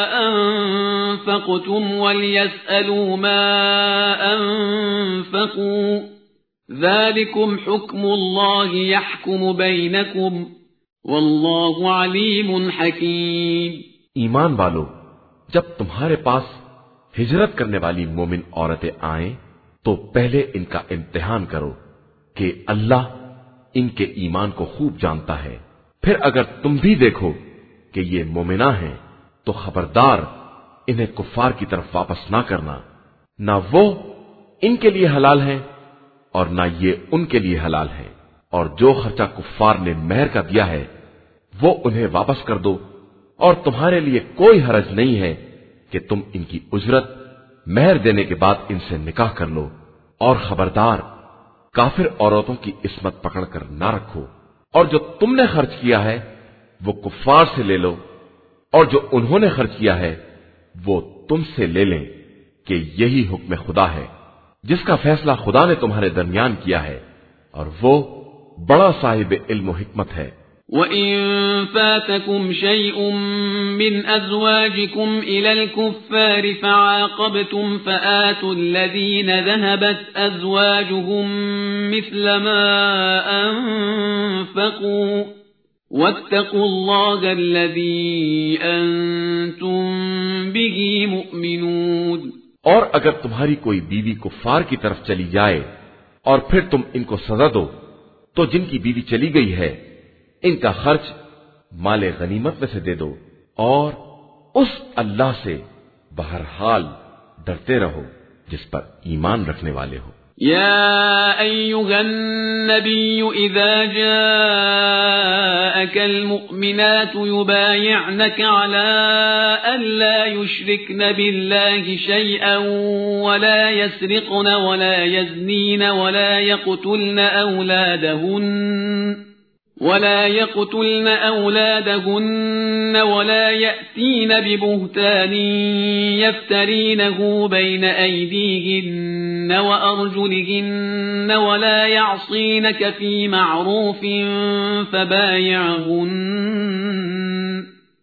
أنفقتم وليسألوا ما أنفقوا ذلكم حكم الله يحكم بينكم واللہ علیم حکیم. ایمان والو جب تمہارے پاس ہجرت کرنے والی مومن عورتیں آئیں تو پہلے ان کا امتحان کرو کہ اللہ ان کے ایمان کو خوب جانتا ہے. پھر اگر تم بھی دیکھو کہ یہ مومنہ ہیں تو خبردار انہیں کفار کی طرف واپس نہ کرنا، نہ وہ ان کے لیے حلال ہیں اور نہ یہ ان کے لیے حلال ہیں، اور جو خرچہ کفار نے مہر کا دیا ہے وہ انہیں واپس کر دو، اور تمہارے لیے کوئی حرج نہیں ہے کہ تم ان کی اجرت مہر دینے کے بعد ان سے نکاح کر لو، اور خبردار کافر عورتوں کی عصمت پکڑ کر نہ رکھو، اور جو تم نے خرچ کیا ہے وہ کفار سے لے لو، اور جو انہوں نے خرچ کیا ہے وہ تم سے لے لیں، کہ یہی حکم خدا ہے جس کا فیصلہ خدا نے تمہارے درمیان کیا ہے، اور وہ بڑا صاحب علم و حکمت ہے۔ وَإِن فَاتَكُمْ شَيْءٌ مِّنْ أَزْوَاجِكُمْ إِلَى الْكُفَّارِ فَعَاقَبْتُمْ فَآتُوا الَّذِينَ ذَهَبَتْ أَزْوَاجُهُمْ مِثْلَ مَا أَنفَقُوا وَاتَّقُوا اللَّهَ الَّذِي أَنتُم بِهِ مُؤْمِنُونَ۔ اور اگر تمہاری کوئی بیوی کفار کی طرف چلی جائے اور پھر تم ان کو سزا دو، تو جن کی بیوی چلی گئی ہے ان کا خرچ مال غنیمت میں سے دے دو، اور اس اللہ سے بہرحال ڈرتے رہو جس پر ایمان رکھنے والے ہو۔ يا أيها النبي إذا جاءك المؤمنات يبايعنك على أن لا يشركن بالله شيئا ولا يسرقن ولا يزنين ولا يقتلن أولادهن ولا يقتلن أولادهن ولا يأتين ببهتان يفترينه بين أيديهن وأرجلهن ولا يعصينك في معروف فبايعهن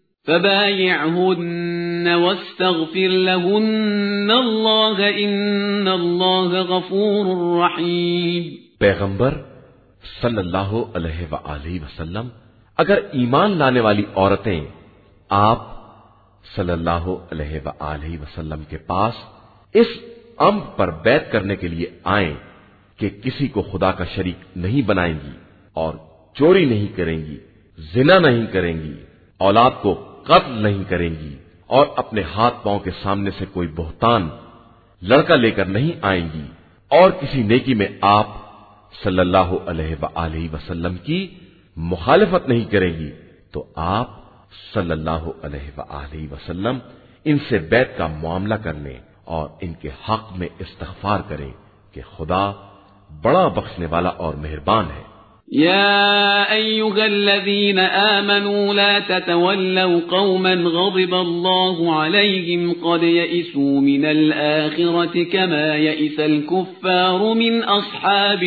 فبايعهن واستغفر لهن الله إن الله غفور رحيم۔ پیغمبر صلی اللہ علیہ وآلہ وسلم، اگر ایمان لانے والی عورتیں آپ صلی اللہ علیہ وآلہ وسلم کے پاس اس امر پر بیعت کرنے کے لیے آئیں کہ کسی کو خدا کا شریک نہیں بنائیں گی اور چوری نہیں کریں گی، زنا نہیں کریں گی، اولاد کو قتل نہیں کریں گی، اور اپنے ہاتھ پاؤں کے سامنے سے کوئی بہتان لڑکا لے کر نہیں آئیں گی، اور کسی نیکی میں آپ صلی اللہ علیہ وآلہ وسلم کی مخالفت نہیں کرے گی، تو آپ صلی اللہ علیہ وآلہ وسلم ان سے بیعت کا معاملہ کر لیں اور ان کے حق میں استغفار کریں کہ خدا بڑا بخشنے والا اور مہربان ہے۔ يا أيها الذين آمنوا لا تتولوا قوما غضب الله عليهم قد يئسوا من الآخرة كما يئس الكفار من أصحاب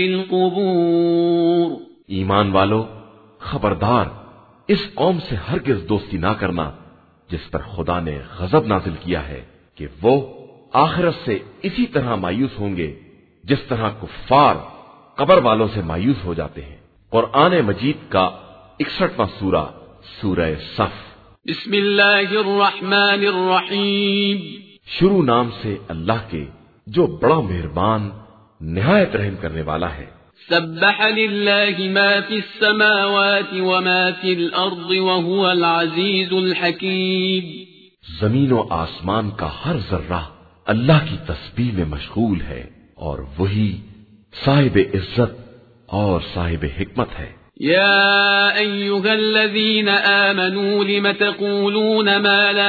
القبور۔ ایمان والو، خبردار اس قوم سے ہرگز دوستی نہ کرنا جس پر خدا نے غضب نازل کیا ہے کہ وہ آخرت سے اسی طرح مایوس ہوں گے جس طرح کفار قبر والوں سے مایوس ہو جاتے ہیں۔ قرآن مجید کا اکسٹھواں سورہ سورہ صف۔ بسم اللہ الرحمن الرحیم۔ شروع نام سے اللہ کے جو بڑا مہربان نہایت رحم کرنے والا ہے۔ سبح للہ ما فی السماوات وما فی الارض وهو العزیز الحکیم۔ زمین و آسمان کا ہر ذرہ اللہ کی تسبیح میں مشغول ہے اور وہی صاحب عزت اور صاحب حکمت ہے۔ یا ایھا الذین آمنوا لم تقولون ما لا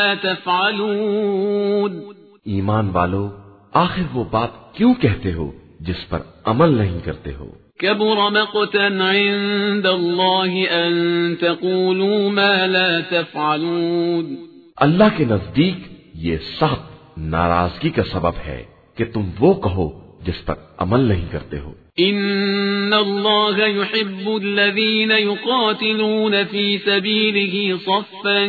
تفعلون۔ ایمان والو، آخر وہ بات کیوں کہتے ہو جس پر عمل نہیں کرتے ہو؟ کبر مقتا عند اللہ ان تقولوا ما لا تفعلون۔ اللہ کے نزدیک یہ سخت ناراضگی کا سبب ہے کہ تم وہ کہو جس پر عمل نہیں کرتے ہو۔ ان اللہ يحب الذین یقاتلون فی سبیلہ صفا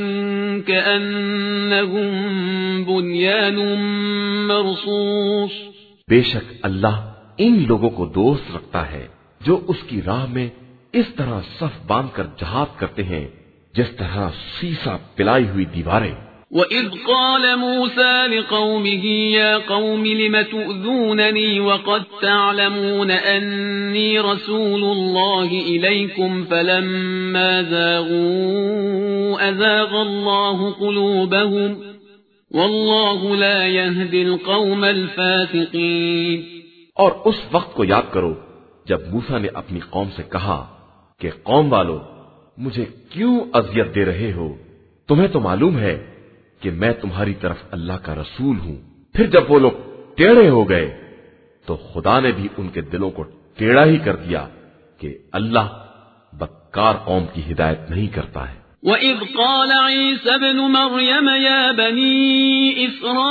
کأنہم بنیان مرصوص۔ بے شک اللہ ان لوگوں کو دوست رکھتا ہے جو اس کی راہ میں اس طرح صف باندھ کر جہاد کرتے ہیں جس طرح سیسا پلائی ہوئی دیواریں۔ وَإِذْ قَالَ مُوسَى لِقَوْمِهِ يَا قَوْمِ لِمَ تُؤْذُونَنِي وَقَدْ تَعْلَمُونَ أَنِّي رَسُولُ اللَّهِ إِلَيْكُمْ فَلَمَّا زَاغُوا أَزَاغَ اللَّهُ قُلُوبَهُمْ وَاللَّهُ لَا يَهْدِي الْقَوْمَ الْفَاسِقِينَ۔ اور اس وقت کو یاد کرو جب موسیٰ نے اپنی قوم سے کہا کہ قوم والو، مجھے کیوں اذیت دے رہے ہو؟ تمہیں تو معلوم ہے کہ میں تمہاری طرف اللہ کا رسول ہوں۔ پھر جب وہ لوگ ٹیڑھے ہو گئے تو خدا نے بھی ان کے دلوں کو ٹیڑھا ہی کر دیا کہ اللہ بدکار قوم کی ہدایت نہیں کرتا ہے۔ وَإِذْ قَالَ عِيسَى ابْنُ مَرْيَمَ يَا بَنِي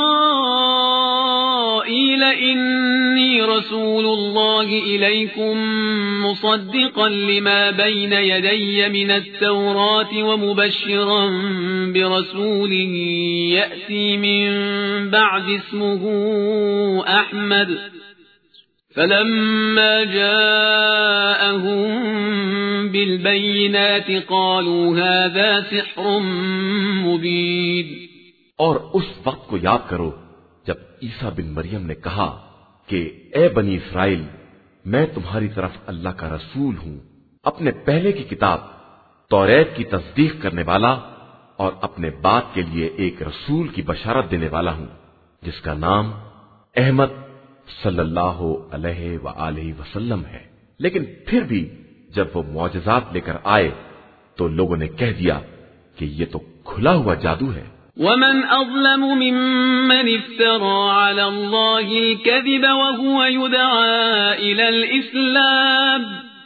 إِسْرَائِيلَ إِنِّي رَسُولُ اللَّهِ إِلَيْكُمْ مُصَدِّقًا لِمَا بَيْنَ يَدَيَّ مِنَ التَّوْرَاةِ وَمُبَشِّرًا بِرَسُولٍ يَأْتِي مِن بَعْدِ اسْمُهُ أَحْمَدُ فَلَمَّا جَاءَهُم بِالْبَيِّنَاتِ قَالُوا هَذَا سِحْرٌ مُبِينٌ۔ اور اس وقت کو یاد کرو جب عیسیٰ بن مریم نے کہا کہ اے بنی اسرائیل، میں تمہاری طرف اللہ کا رسول ہوں، اپنے پہلے کی کتاب توریت کی تصدیق کرنے والا اور اپنے بعد کے لیے ایک رسول کی بشارت دینے والا ہوں جس کا نام احمد صلی اللہ علیہ وآلہ وسلم ہے۔ لیکن پھر بھی جب وہ معجزات لے کر آئے تو لوگوں نے کہہ دیا کہ یہ تو کھلا ہوا جادو ہے۔ وَمَنْ أَظْلَمُ مِمَّنِ افْتَرَى عَلَى اللَّهِ الْكَذِبَ وَهُوَ يُدْعَى إِلَى الْإِسْلَامِ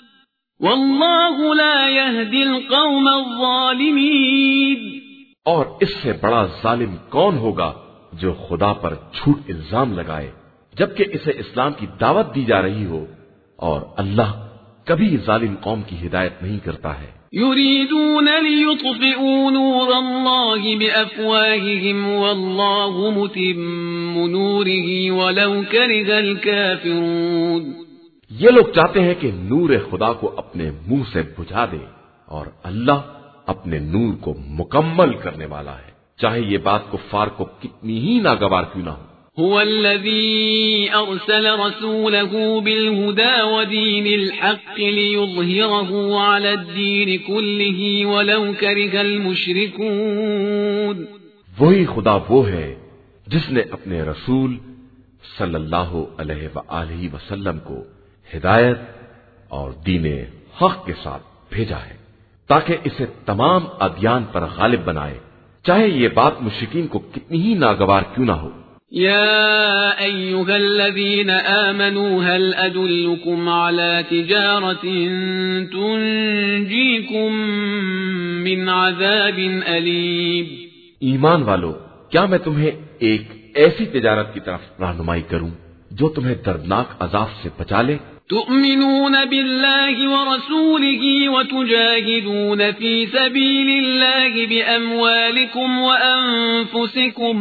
وَاللَّهُ لَا يَهْدِي الْقَوْمَ الظَّالِمِينَ۔ اور اس سے بڑا ظالم کون ہوگا جو خدا پر جھوٹ الزام لگائے جبکہ اسے اسلام کی دعوت دی جا رہی ہو، اور اللہ کبھی ظالم قوم کی ہدایت نہیں کرتا ہے۔ يريدون ليطفئوا نور الله بأفواههم والله متم نوره ولو كره الكافرون۔ یہ لوگ چاہتے ہیں کہ نور خدا کو اپنے منہ سے بجھا دے، اور اللہ اپنے نور کو مکمل کرنے والا ہے، چاہے یہ بات کفار کو کتنی ہی ناگوار کیوں نہ ہو۔ هو الذي أرسل رسوله بالهدى ودين الحق ليظهره على الدين كله ولو كره المشركون۔ وہی خدا وہ ہے جس نے اپنے رسول صلی اللہ علیہ وآلہ وسلم کو ہدایت اور دین حق کے ساتھ بھیجا ہے تاکہ اسے تمام ادیان پر غالب بنائے، چاہے یہ بات مشرکین کو کتنی ہی ناگوار کیوں نہ ہو۔ يا أيها الذين آمنوا هل أدلكم على تجارة تنجيكم من عذاب أليم۔ ایمان والو، کیا میں تمہیں ایک ایسی تجارت کی طرف رہنمائی کروں جو تمہیں دردناک عذاب سے بچا لے؟ تؤمنون بالله ورسوله وتجاهدون في سبيل الله بأموالكم وأنفسكم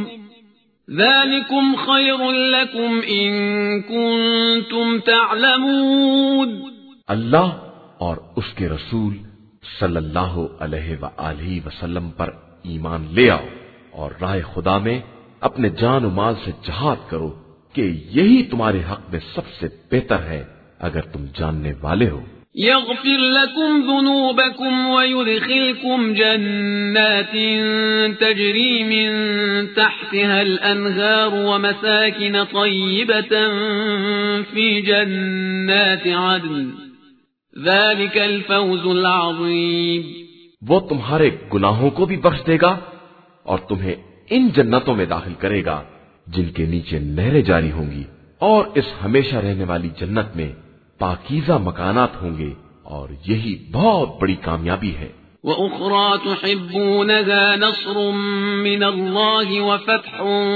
ذلكم خير لكم إن كنتم تعلمون۔ اللہ اور اس کے رسول صلی اللہ علیہ وآلہ وسلم پر ایمان لے آؤ اور راہ خدا میں اپنے جان و مال سے جہاد کرو کہ یہی تمہارے حق میں سب سے بہتر ہے اگر تم جاننے والے ہو۔ يغفر لكم ذنوبكم ويدخلكم جنات تجري من تحتها الأنهار ومساكن طيبة في جنات عدن ذلك الفوز العظيم۔ وہ تمہارے گناہوں کو بھی بخش دے گا اور تمہیں ان جنتوں میں داخل کرے گا جن کے نیچے نہریں جاری ہوں گی، اور اس ہمیشہ رہنے والی جنت میں پاکیزہ مکانات ہوں گے، اور یہی بہت بڑی کامیابی ہے۔ وَأُخْرَى تُحِبُّونَهَا نَصْرٌ مِّنَ اللَّهِ وَفَتْحٌ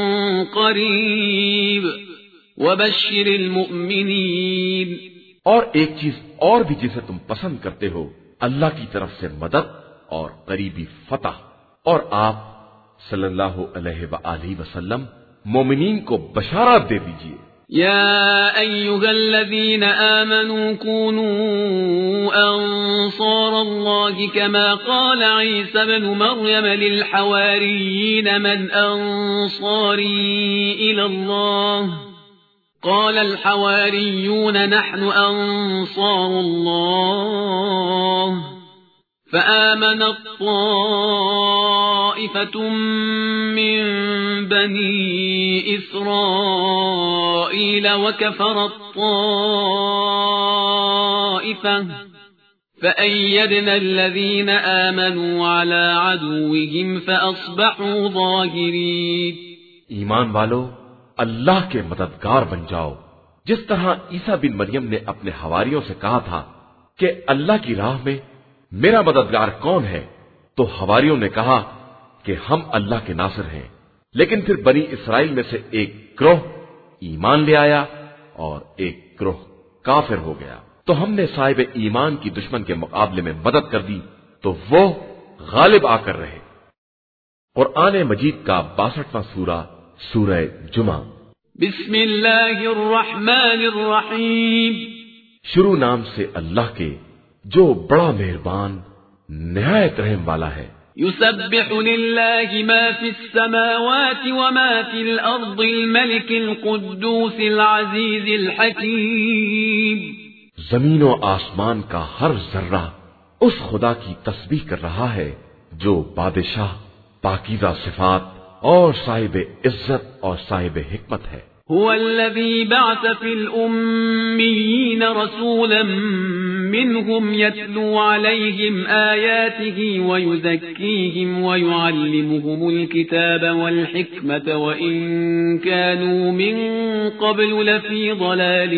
قَرِيبٌ وَبَشِّرِ الْمُؤْمِنِينَ۔ اور ایک چیز اور بھی جسے تم پسند کرتے ہو، اللہ کی طرف سے مدد اور قریبی فتح، اور آپ صلی اللہ علیہ وآلہ وسلم مومنین کو بشارت دے دیجئے۔ يا أيها الذين آمنوا كونوا أنصار الله كما قال عيسى ابن مريم للحواريين من أنصاري إلى الله قال الحواريون نحن أنصار الله فآمنت طائفة من بني إسرائيل وكفرت طائفة فأيدنا الذين آمنوا على عدوهم فأصبحوا ظاهرين. ایمان والو اللہ کے مددگار بن جاؤ، جس طرح عیسیٰ بن مریم نے اپنے حواریوں سے کہا تھا کہ اللہ کی راہ میں میرا مددگار کون ہے، تو حواریوں نے کہا کہ ہم اللہ کے ناصر ہیں. لیکن پھر بنی اسرائیل میں سے ایک گروہ ایمان لے آیا اور ایک گروہ کافر ہو گیا، تو ہم نے صاحب ایمان کی دشمن کے مقابلے میں مدد کر دی تو وہ غالب آ کر رہے. قرآن مجید کا باسٹھواں سورہ سورہ جمعہ. بسم اللہ الرحمن الرحیم. شروع نام سے اللہ کے جو بڑا مہربان نہایت رحم والا ہے. يسبح لله ما في السماوات وما في الأرض الملك القدوس العزيز الحكيم. زمین و آسمان کا ہر ذرہ اس خدا کی تسبیح کر رہا ہے جو بادشاہ، پاکیزہ صفات اور صاحب عزت اور صاحب حکمت ہے. هو الذي بعث في الأميين رسولا منهم يتلو عليهم آياته ويزكيهم ويعلمهم الكتاب والحكمة وإن كانوا من قبل لفي ضلال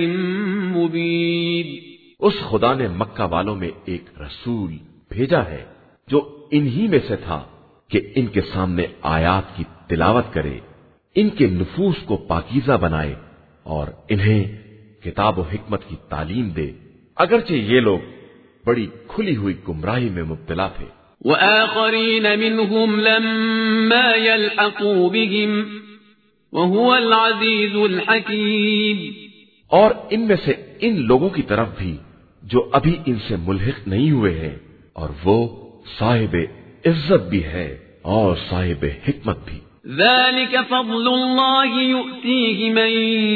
مبين. اس خدا نے مکہ والوں میں ایک رسول بھیجا ہے جو انہی میں سے تھا کہ ان کے سامنے آیات کی تلاوت کرے، ان کے نفوس کو پاکیزہ بنائے اور انہیں کتاب و حکمت کی تعلیم دے، اگرچہ یہ لوگ بڑی کھلی ہوئی گمراہی میں مبتلا تھے. وآخرین منهم لما يلحقوا بهم وهو العزیز الحکیم. اور ان میں سے ان لوگوں کی طرف بھی جو ابھی ان سے ملحق نہیں ہوئے ہیں، اور وہ صاحب عزت بھی ہے اور صاحب حکمت بھی. ذلك فضل الله يؤتيه من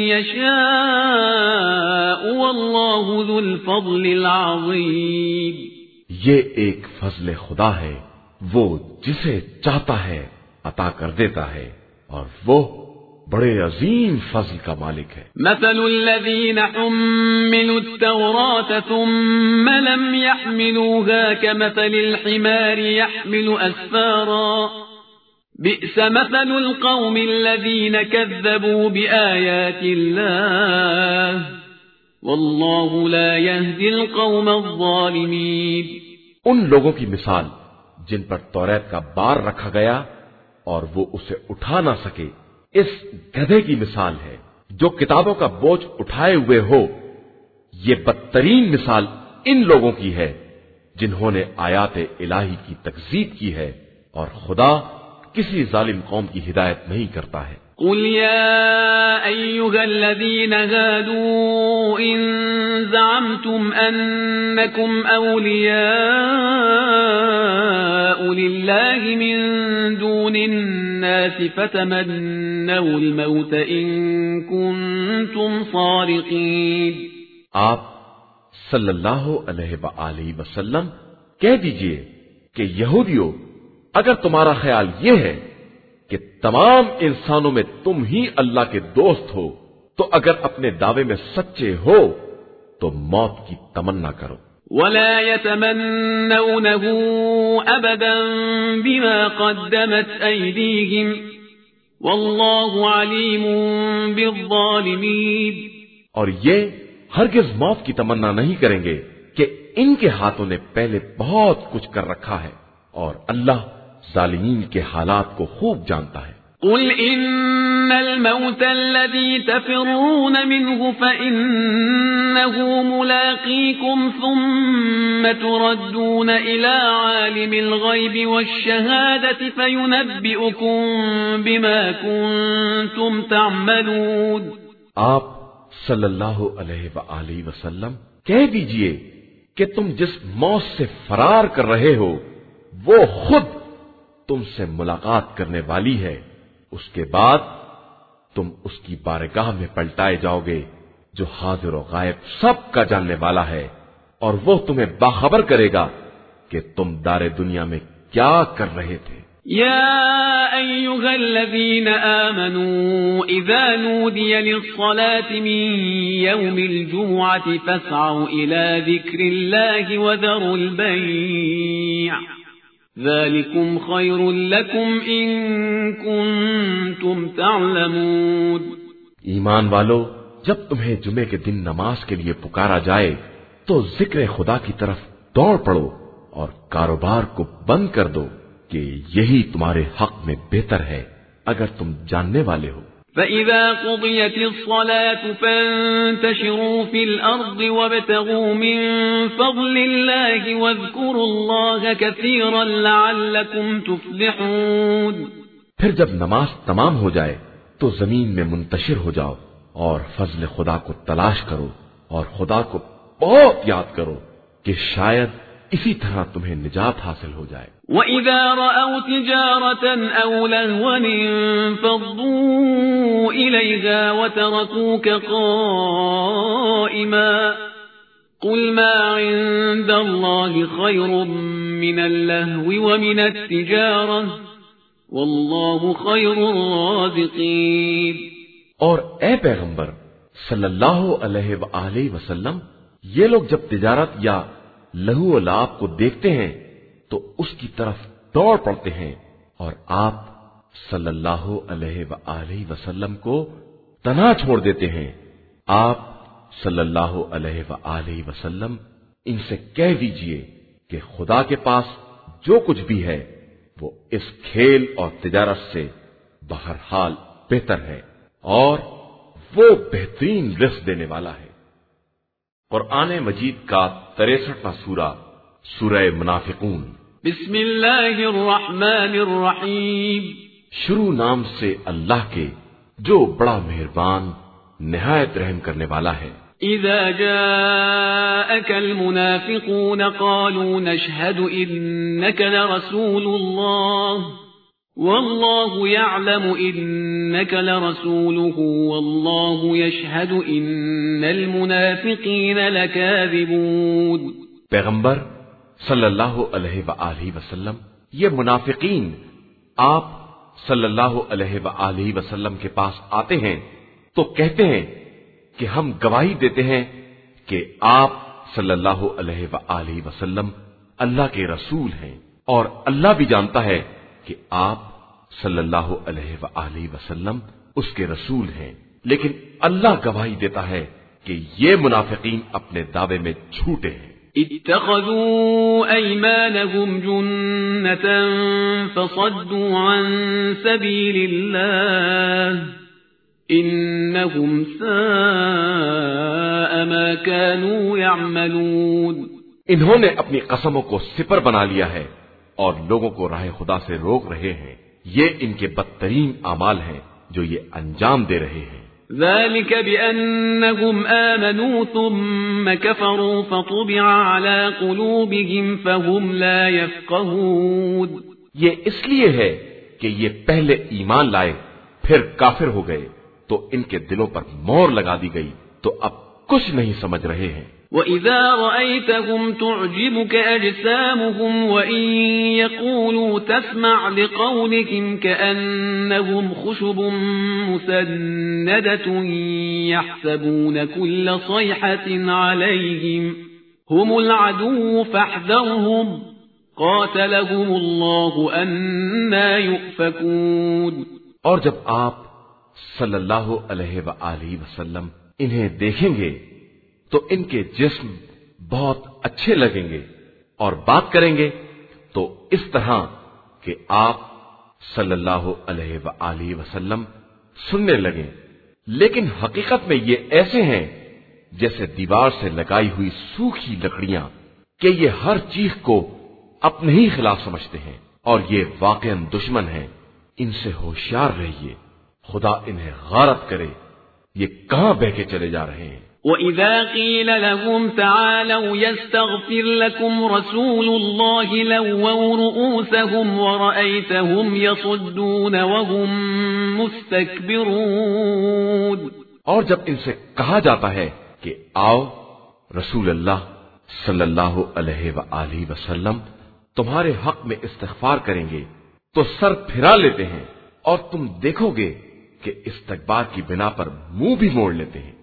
يشاء والله ذو الفضل العظيم. یہ ایک فضل خدا ہے، وہ جسے چاہتا ہے عطا کر دیتا ہے، اور وہ بڑے عظیم فضل کا مالک ہے. مثل الذين حملوا التوراة ثم لم يحملوها كمثل الحمار يحمل أسفارا بئس مثل القوم الذين كذبوا بآيات الله والله لا يهدي القوم الظالمين. ان لوگوں کی مثال جن پر توریت کا بار رکھا گیا اور وہ اسے اٹھا نہ سکے، اس گدھے کی مثال ہے جو کتابوں کا بوجھ اٹھائے ہوئے ہو. یہ بدترین مثال ان لوگوں کی ہے جنہوں نے آیات الہی کی تکذیب کی ہے، اور خدا کسی ظالم قوم کی ہدایت نہیں کرتا ہے. قل يا أيها الذين هادوا إن زعمتم أنكم أولياء لله من دون الناس فتمنوا الموت إن كنتم صادقين. آپ صلی اللہ علیہ وآلہ وسلم کہہ دیجئے کہ یہودیوں، اگر تمہارا خیال یہ ہے کہ تمام انسانوں میں تم ہی اللہ کے دوست ہو، تو اگر اپنے دعوے میں سچے ہو تو موت کی تمنا کرو. ولا يتمنونه أبدا بما قدمت أيديهم والله عليم بالظالمين. اور یہ ہرگز موت کی تمنا نہیں کریں گے کہ ان کے ہاتھوں نے پہلے بہت کچھ کر رکھا ہے، اور اللہ ظالمین کے حالات کو خوب جانتا ہے. قل ان الموت الذي تفرون منه فإنه ملاقيكم ثم تردون إلى عالم الغيب والشهادة فينبئكم بما كنتم تعملون. آپ صلی اللہ علیہ وآلہ وسلم کہہ دیجئے کہ تم جس موت سے فرار کر رہے ہو وہ خود تم سے ملاقات کرنے والی ہے، اس کے بعد تم اس کی بارگاہ میں پلٹائے جاؤ گے جو حاضر و غائب سب کا جاننے والا ہے، اور وہ تمہیں باخبر کرے گا کہ تم دار دنیا میں کیا کر رہے تھے. يا أيها الذين آمنوا إذا نودي للصلاة من يوم الجمعة فاسعوا إلى ذكر الله وذروا البيع ذلكم خير لكم إن كنتم تعلمون. ایمان والو، جب تمہیں جمعے کے دن نماز کے لیے پکارا جائے تو ذکر خدا کی طرف دوڑ پڑو اور کاروبار کو بند کر دو کہ یہی تمہارے حق میں بہتر ہے اگر تم جاننے والے ہو. فَإِذَا قُضِيَتِ الصَّلَاةُ فَانتَشِرُوا فِي الْأَرْضِ وَابْتَغُوا مِن فَضْلِ اللَّهِ وَاذْكُرُوا اللَّهَ كَثِيرًا لَّعَلَّكُمْ تُفْلِحُونَ. پھر جب نماز تمام ہو جائے تو زمین میں منتشر ہو جاؤ اور فضل خدا کو تلاش کرو اور خدا کو بہت یاد کرو کہ شاید اسی طرح تمہیں نجات حاصل ہو جائے. وَإِذَا رَأَوْا تِجَارَةً أَوْ لَهْوًا انفَضُّوا إِلَيْهَا وَتَرَكُوكَ قَائِمًا قُلْ مَا عِندَ اللَّهِ خَيْرٌ مِّنَ اللَّهْوِ وَمِنَ التِّجَارَةِ وَاللَّهُ خَيْرُ الرَّازِقِينَ. اور اے پیغمبر صلی اللہ علیہ وآلہ وسلم، یہ لوگ جب تجارت یا لہو و لعب کو دیکھتے ہیں تو اس کی طرف دوڑ پڑتے ہیں، اور آپ صلی اللہ علیہ وآلہ وسلم کو تنہا چھوڑ دیتے ہیں. آپ صلی اللہ علیہ وآلہ وسلم ان سے کہہ دیجئے کہ خدا کے پاس جو کچھ بھی ہے وہ اس کھیل اور تجارت سے بہرحال بہتر ہے اور وہ بہترین رزق دینے والا ہے. قرآن مجید کا تریسٹھواں سورہ سورہ منافقون. بسم اللہ الرحمن الرحیم. شروع نام سے اللہ کے جو بڑا مہربان نہایت رحم کرنے والا ہے. اذا جاءك المنافقون قالوا نشهد انك لرسول الله والله يعلم انك لرسوله والله يشهد ان المنافقين لكاذبون. پیغمبر صلی اللہ علیہ وآلہ وسلم، یہ منافقین آپ صلی اللہ علیہ وآلہ وسلم کے پاس آتے ہیں تو کہتے ہیں کہ ہم گواہی دیتے ہیں کہ آپ صلی اللہ علیہ وآلہ وسلم اللہ کے رسول ہیں، اور اللہ بھی جانتا ہے کہ آپ صلی اللہ علیہ وآلہ وسلم اس کے رسول ہیں، لیکن اللہ گواہی دیتا ہے کہ یہ منافقین اپنے دعوے میں جھوٹے ہیں. اتخذوا ايمانهم جنة فصدوا عن سبيل الله انهم ساء ما كانوا يعملون. انہوں نے اپنی قسموں کو سپر بنا لیا ہے اور لوگوں کو راہ خدا سے روک رہے ہیں. یہ ان کے بدترین اعمال ہیں جو یہ انجام دے رہے ہیں. ذلك بأنهم آمنوا ثم كفروا فطبع على قلوبهم فهم لا يفقهون. یہ اس لیے ہے کہ یہ پہلے ایمان لائے پھر کافر ہو گئے تو ان کے دلوں پر مہر لگا دی گئی تو اب کچھ نہیں سمجھ رہے ہیں. وَإِذَا رَأَيْتَهُمْ تُعْجِبُكَ أَجْسَامُهُمْ وَإِن يَقُولُوا تَسْمَعْ لِقَوْلِهِمْ كَأَنَّهُمْ خُشُبٌ مُّسَنَّدَةٌ يَحْسَبُونَ كُلَّ صَيْحَةٍ عَلَيْهِمْ هُمُ الْعَدُوُّ فَاحْذَرْهُمْ قَاتَلَهُمُ اللَّهُ أَنَّىٰ يُؤْفَكُونَ. اور جب آپ صلی اللہ علیہ وآلہ وسلم انہیں دیکھیں گے تو ان کے جسم بہت اچھے لگیں گے اور بات کریں گے تو اس طرح کہ آپ صلی اللہ علیہ وآلہ وسلم سننے لگیں، لیکن حقیقت میں یہ ایسے ہیں جیسے دیوار سے لگائی ہوئی سوکھی لکڑیاں کہ یہ ہر چیز کو اپنے ہی خلاف سمجھتے ہیں اور یہ واقعاً دشمن ہیں. ان سے ہوشیار رہیے، خدا انہیں غارت کرے، یہ کہاں بہ کے چلے جا رہے ہیں. وَإِذَا قِيلَ لَهُمْ تَعَالَوْا يَسْتَغْفِرْ لَكُمْ رَسُولُ اللَّهِ لَوَّوْا رُؤُوسَهُمْ وَرَأَيْتَهُمْ يَصُدُّونَ وَهُمْ مُسْتَكْبِرُونَ. اور جب ان سے کہا جاتا ہے کہ آؤ رسول اللہ صلی اللہ علیہ وآلہ وسلم تمہارے حق میں استغفار کریں گے تو سر پھرا لیتے ہیں اور تم دیکھو گے کہ استکبار کی بنا پر منہ بھی موڑ لیتے ہیں۔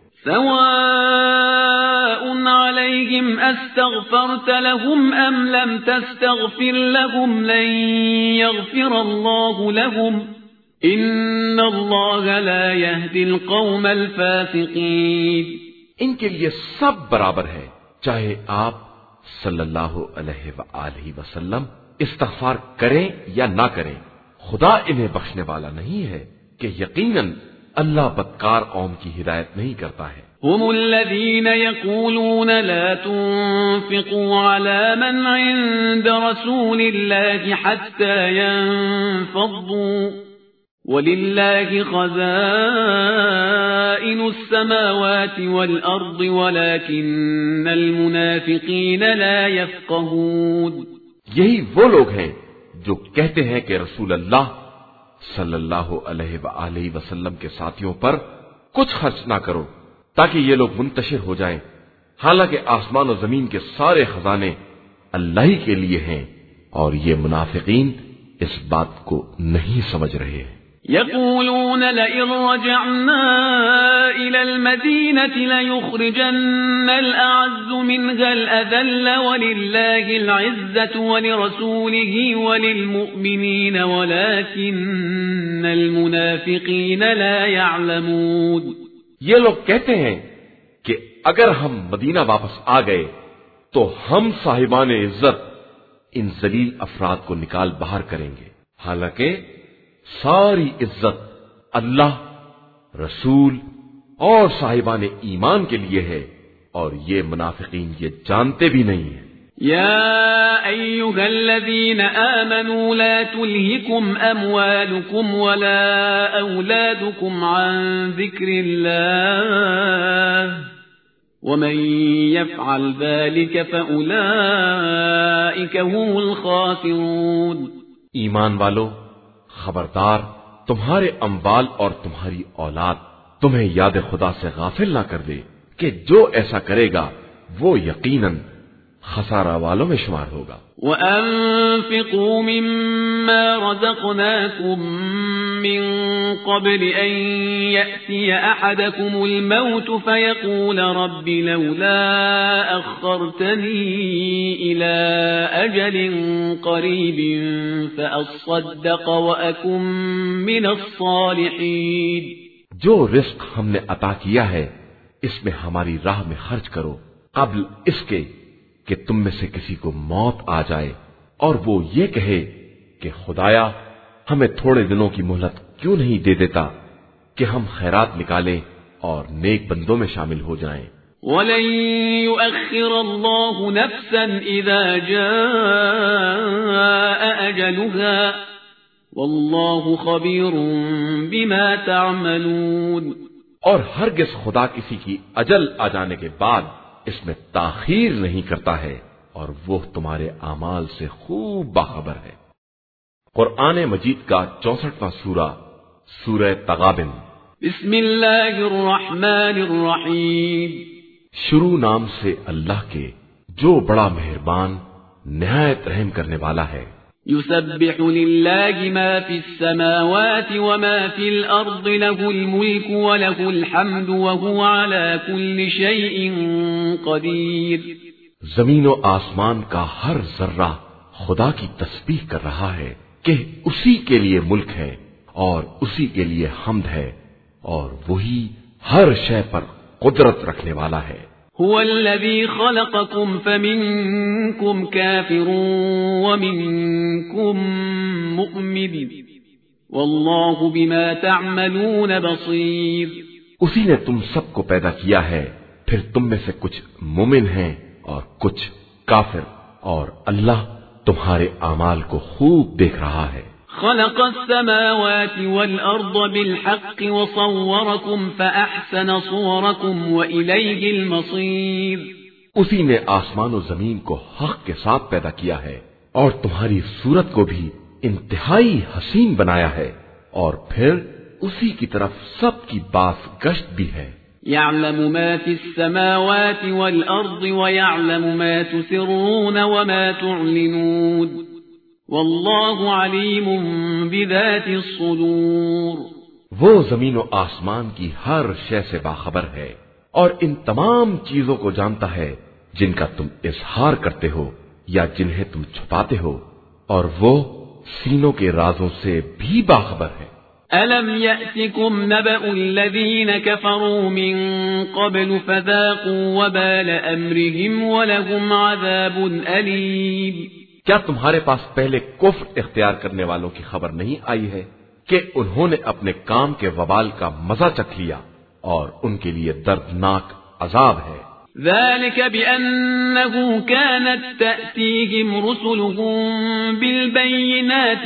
سواء عليهم استغفرت لهم ام لم تستغفر لهم لن يغفر الله لهم ان الله لا يهدي القوم الفاسقين۔ ان کے لیے سب برابر ہے، چاہے آپ صلی اللہ علیہ وآلہ وسلم استغفار کریں یا نہ کریں، خدا انہیں بخشنے والا نہیں ہے کہ یقیناً اللہ بدکار قوم کی ہدایت نہیں کرتا ہے۔ هم الذين يقولون لا تنفقوا على من عند رسول الله حتى ينفضوا ولله خزائن السماوات والأرض ولكن المنافقين لا يفقهون۔ یہی وہ لوگ ہیں جو کہتے ہیں کہ رسول اللہ صلی اللہ علیہ وآلہ وسلم کے ساتھیوں پر کچھ خرچ نہ کرو تاکہ یہ لوگ منتشر ہو جائیں، حالانکہ آسمان و زمین کے سارے خزانے اللہ ہی کے لیے ہیں، اور یہ منافقین اس بات کو نہیں سمجھ رہے ہیں۔ يقولون لئن رجعنا إلى المدينة ليخرجن الأعز منها الأذل ولله العزة ولرسوله وللمؤمنين ولكن المنافقين لا يعلمون۔ یہ لوگ کہتے ہیں کہ اگر ہم مدینہ واپس آ گئے تو ہم صاحبان عزت ان ذلیل افراد کو نکال باہر کریں گے، حالانکہ ساری عزت اللہ، رسول اور صاحبان ایمان کے لیے ہے، اور یہ منافقین یہ جانتے بھی نہیں ہیں۔ يا أيها الذين آمنوا لا تلهكم أموالكم ولا أولادكم عن ذكر الله ومن يفعل ذلك فأولئك هم الخاسرون۔ ایمان والو، خبردار تمہارے اموال اور تمہاری اولاد تمہیں یاد خدا سے غافل نہ کر دے کہ جو ایسا کرے گا وہ یقیناً خسارہ والوں میں شمار ہوگا۔ وَأَنفِقُوا مِمَّا رَزَقْنَاكُم مِّن قَبْلِ أَن يَأْتِيَ أَحَدَكُمُ الْمَوْتُ فَيَقُولَ رَبِّ لَوْلَا أَخَّرْتَنِي إِلَىٰ أَجَلٍ قَرِيبٍ فَأَصَّدَّقَ وَأَكُن مِّنَ الصَّالِحِينَ۔ جو رزق ہم نے عطا کیا ہے اس میں ہماری راہ میں خرچ کرو قبل اس کے کہ تم میں سے کسی کو موت آ جائے اور وہ یہ کہے کہ خدایا ہمیں تھوڑے دنوں کی مہلت کیوں نہیں دے دیتا کہ ہم خیرات نکالیں اور نیک بندوں میں شامل ہو جائیں۔ وَلَن يُؤَخِّرَ اللَّهُ نَفْسًا إِذَا جَاءَ أَجَلُهَا وَاللَّهُ خَبِيرٌ بِمَا تَعْمَلُونَ۔ اور ہرگز خدا کسی کی اجل آ جانے کے بعد اس میں تاخیر نہیں کرتا ہے، اور وہ تمہارے اعمال سے خوب باخبر ہے۔ قرآن مجید کا چونسٹھواں سورہ سورہ تغابن۔ بسم اللہ الرحمن الرحیم۔ شروع نام سے اللہ کے جو بڑا مہربان نہایت رحم کرنے والا ہے۔ يسبح لله ما في السماوات وما في الأرض له الملك وله الحمد وهو على كل شيء قدير۔ زمین و آسمان کا ہر ذرہ خدا کی تسبیح کر رہا ہے کہ اسی کے لیے ملک ہے اور اسی کے لیے حمد ہے، اور وہی ہر شے پر قدرت رکھنے والا ہے۔ هو الذي خلقكم فمنكم كافر ومنكم مؤمن والله بما تعملون بصير۔ اسی نے تم سب کو پیدا کیا ہے، پھر تم میں سے کچھ مومن ہیں اور کچھ کافر، اور اللہ تمہارے اعمال کو خوب دیکھ رہا ہے۔ خلق السماوات والأرض بالحق وصوركم فأحسن صوركم وإليه المصير۔ اسی نے آسمان و زمین کو حق کے ساتھ پیدا کیا ہے اور تمہاری صورت کو بھی انتہائی حسین بنایا ہے، اور پھر اسی کی طرف سب کی باز گشت بھی ہے۔ يعلم ما في السماوات والأرض ويعلم ما تسرون وما تعلنون۔ واللہ علیم بذات الصدور، وہ زمین و آسمان کی ہر شے سے باخبر ہے اور ان تمام چیزوں کو جانتا ہے جن کا تم اظہار کرتے ہو یا جنہیں تم چھپاتے ہو، اور وہ سینوں کے رازوں سے بھی باخبر ہے۔ أَلَمْ يَأْتِكُمْ نَبَأُ الَّذِينَ كَفَرُوا مِن قَبْلُ فَذَاقُوا وَبَالَ أَمْرِهِمْ وَلَهُمْ عَذَابٌ أَلِيمٌ، کیا تمہارے پاس پہلے کفر اختیار کرنے والوں کی خبر نہیں آئی ہے کہ انہوں نے اپنے کام کے وبال کا مزہ چکھ لیا اور ان کے لیے دردناک عذاب ہے؟ ذلك بأنه كانت تأتيهم رسلهم بالبينات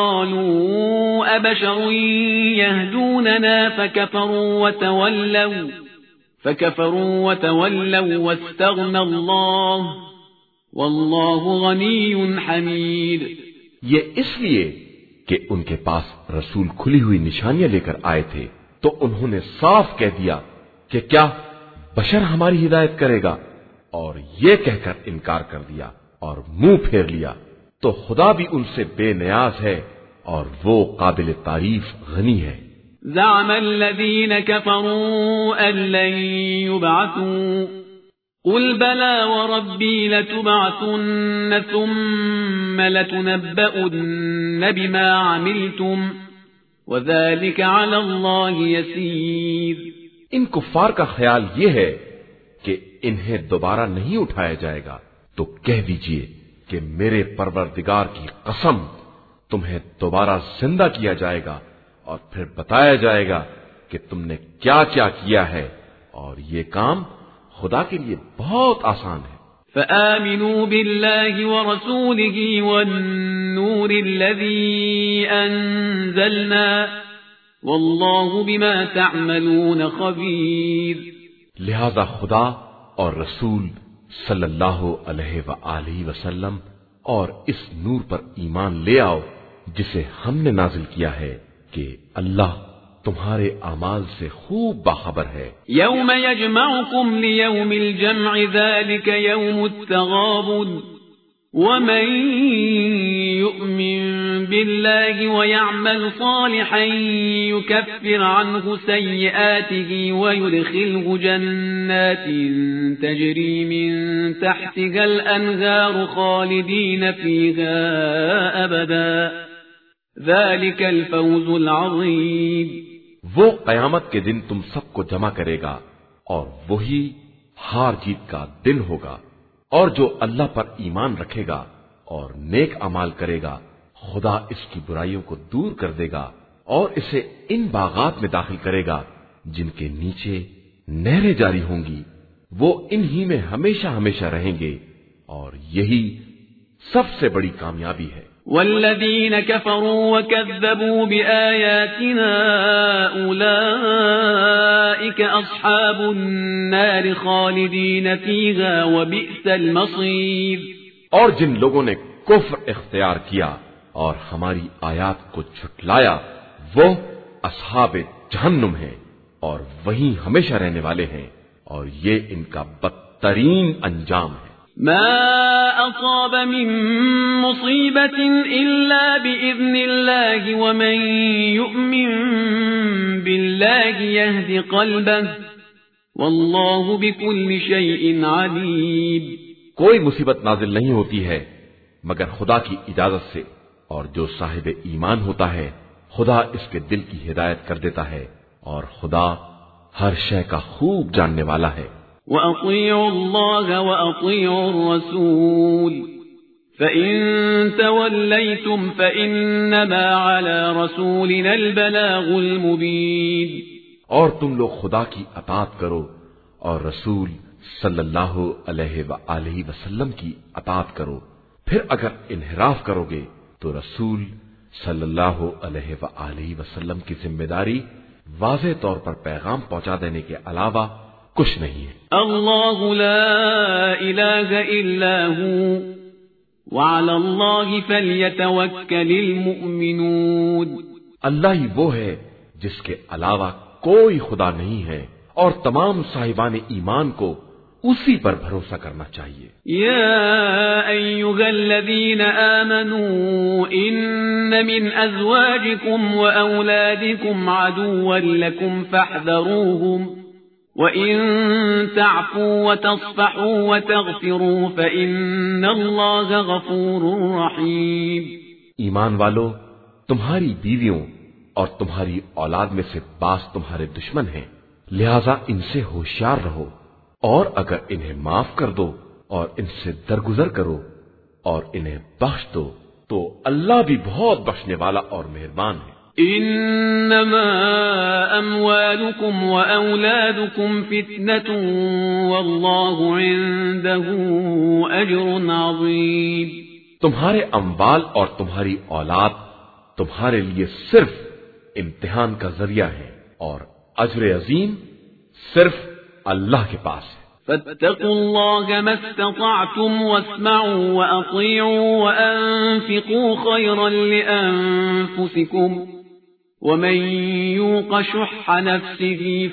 فقالوا أبشر يهدوننا فكفروا وتولوا فكفروا وتولوا واستغنى الله والله غني حميد۔ یہ اس لیے کہ ان کے پاس رسول کھلی ہوئی نشانیاں لے کر آئے تھے تو انہوں نے صاف کہہ دیا کہ کیا بشر ہماری ہدایت کرے گا، اور یہ کہہ کر انکار کر دیا اور منہ پھیر لیا، تو خدا بھی ان سے بے نیاز ہے اور وہ قابل تعریف غنی ہے۔ زعم الذين كفروا أن لن يبعثوا قل بلى وربي لتبعثن ثم لتنبؤن بما عملتم وذلك على الله يسير۔ ان کفار کا خیال یہ ہے کہ انہیں دوبارہ نہیں اٹھایا جائے گا، تو کہہ دیجئے کہ میرے پروردگار کی قسم تمہیں دوبارہ زندہ کیا جائے گا اور پھر بتایا جائے گا کہ تم نے کیا کیا کیا ہے، اور یہ کام خدا کے لیے بہت آسان ہے۔ فآمنوا بالله ورسوله والنور الذي أنزلنا واللہ بما تعملون خبیر۔ لہذا خدا اور رسول صلی اللہ علیہ وآلہ وسلم اور اس نور پر ایمان لے آؤ جسے ہم نے نازل کیا ہے کہ اللہ تمہارے اعمال سے خوب باخبر ہے۔ یوم یجمعکم لیوم الجمع ذلک یوم التغابن ومن يؤمن بالله ويعمل صالحا يكفر عنه سيئاته ويدخله جنات تجري من تحتها الأنهار خالدين فيها أبدا ذلك الفوز العظيم۔ وہ قیامت کے دن تم سب کو جمع کرے گا اور وہی ہار جیت کا دن ہوگا، اور جو اللہ پر ایمان رکھے گا اور نیک اعمال کرے گا خدا اس کی برائیوں کو دور کر دے گا اور اسے ان باغات میں داخل کرے گا جن کے نیچے نہریں جاری ہوں گی، وہ انہی میں ہمیشہ ہمیشہ رہیں گے، اور یہی سب سے بڑی کامیابی ہے۔ والذین کفروا وکذبوا بآیاتنا اولئک اصحاب النار خالدین فیہا وبئس المصیر۔ اور جن لوگوں نے کفر اختیار کیا اور ہماری آیات کو جھٹلایا وہ اصحاب جہنم ہیں اور وہیں ہمیشہ رہنے والے ہیں، اور یہ ان کا بدترین انجام ہے۔ ما أصاب من مصيبة إلا بإذن الله ومن يؤمن بالله يهد قلبه والله بكل شيء عليم۔ کوئی مصیبت نازل نہیں ہوتی ہے مگر خدا کی اجازت سے، اور جو صاحب ایمان ہوتا ہے خدا اس کے دل کی ہدایت کر دیتا ہے، اور خدا ہر شے کا خوب جاننے والا ہے۔ وَأَطِيعُوا اللَّهَ وَأَطِيعُوا الرَّسُولَ فَإِن تَوَلَّيْتُمْ فَإِنَّمَا عَلَى رَسُولِنَا الْبَلَاغُ الْمُبِينُ۔ اور تم لوگ خدا کی اطاعت کرو اور رسول صلی اللہ علیہ وآلہ وسلم کی اطاعت کرو، پھر اگر انحراف کرو گے تو رسول صلی اللہ علیہ وآلہ وسلم کی ذمہ داری واضح طور پر پیغام پہنچا دینے کے علاوہ کچھ نہیں ہے۔ اللہ لا الہ الا ہو وعلی اللہ فلیتوکل المؤمنون۔ اللہ ہی وہ ہے جس کے علاوہ کوئی خدا نہیں ہے، اور تمام صاحبان ایمان کو اسی پر بھروسہ کرنا چاہیے۔ یا ایھا الذین آمنوا ان من ازواجکم واولادکم عدوا لکم فاحذروہم وَإِن تَعْفُوا وَتَصْفَحُوا وَتَغْفِرُوا فَإِنَّ اللَّهَ غَفُورٌ رَحِيمٌ۔ ایمان والو، تمہاری بیویوں اور تمہاری اولاد میں سے بعض تمہارے دشمن ہیں، لہذا ان سے ہوشیار رہو، اور اگر انہیں معاف کر دو اور ان سے درگزر کرو اور انہیں بخش دو تو اللہ بھی بہت بخشنے والا اور مہربان ہے۔ انما اموالکم واولادکم فتنة واللہ عنده اجر عظیم۔ تمہارے اموال اور تمہاری اولاد تمہارے لیے صرف امتحان کا ذریعہ ہے، اور اجر عظیم صرف اللہ کے پاس ہے۔ فاتقوا الله ما استطعتم واسمعوا وأطيعوا وأنفقوا خيرا لأنفسكم ومن يوق شح نفسه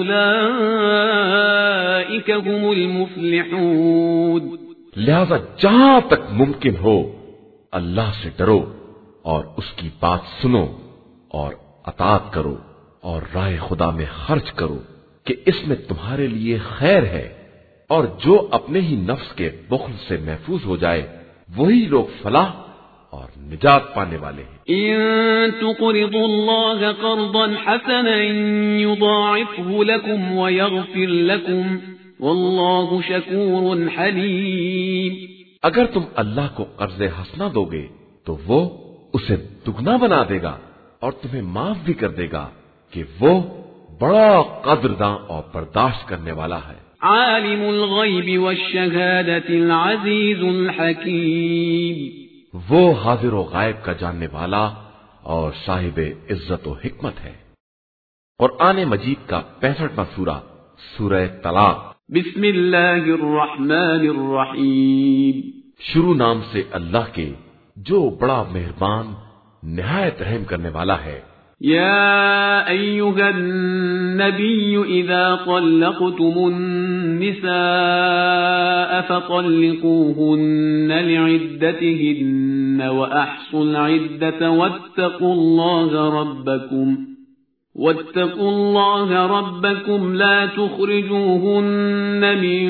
فأولئك هم المفلحون۔ لہذا جہاں تک ممکن ہو اللہ سے ڈرو اور اس کی بات سنو اور اطاعت کرو اور راہ خدا میں خرچ کرو کہ اس میں تمہارے لیے خیر ہے، اور جو اپنے ہی نفس کے بخل سے محفوظ ہو جائے وہی لوگ فلاح اور نجات پانے والے ہیں۔ ان تقرضوا الله قرضا حسنا يضاعفه لكم ويغفر لكم والله شكور حليم۔ اگر تم اللہ کو قرض حسنہ دو گے تو وہ اسے دگنا بنا دے گا اور تمہیں معاف بھی کر دے گا کہ وہ بڑا قدرداں اور برداشت کرنے والا ہے۔ عالم الغیب والشہادۃ العزیز الحکیم۔ وہ حاضر و غائب کا جاننے والا اور صاحب عزت و حکمت ہے۔ قرآن مجید کا پینسٹھواں سورہ سورہ طلاق۔ بسم اللہ الرحمن الرحیم۔ شروع نام سے اللہ کے جو بڑا مہربان نہایت رحم کرنے والا ہے۔ يا أيها النبي إذا طلقتم النساء فطلقوهن لعدتهن وأحصوا العدة واتقوا الله ربكم واتقوا الله ربكم لا تخرجوهن من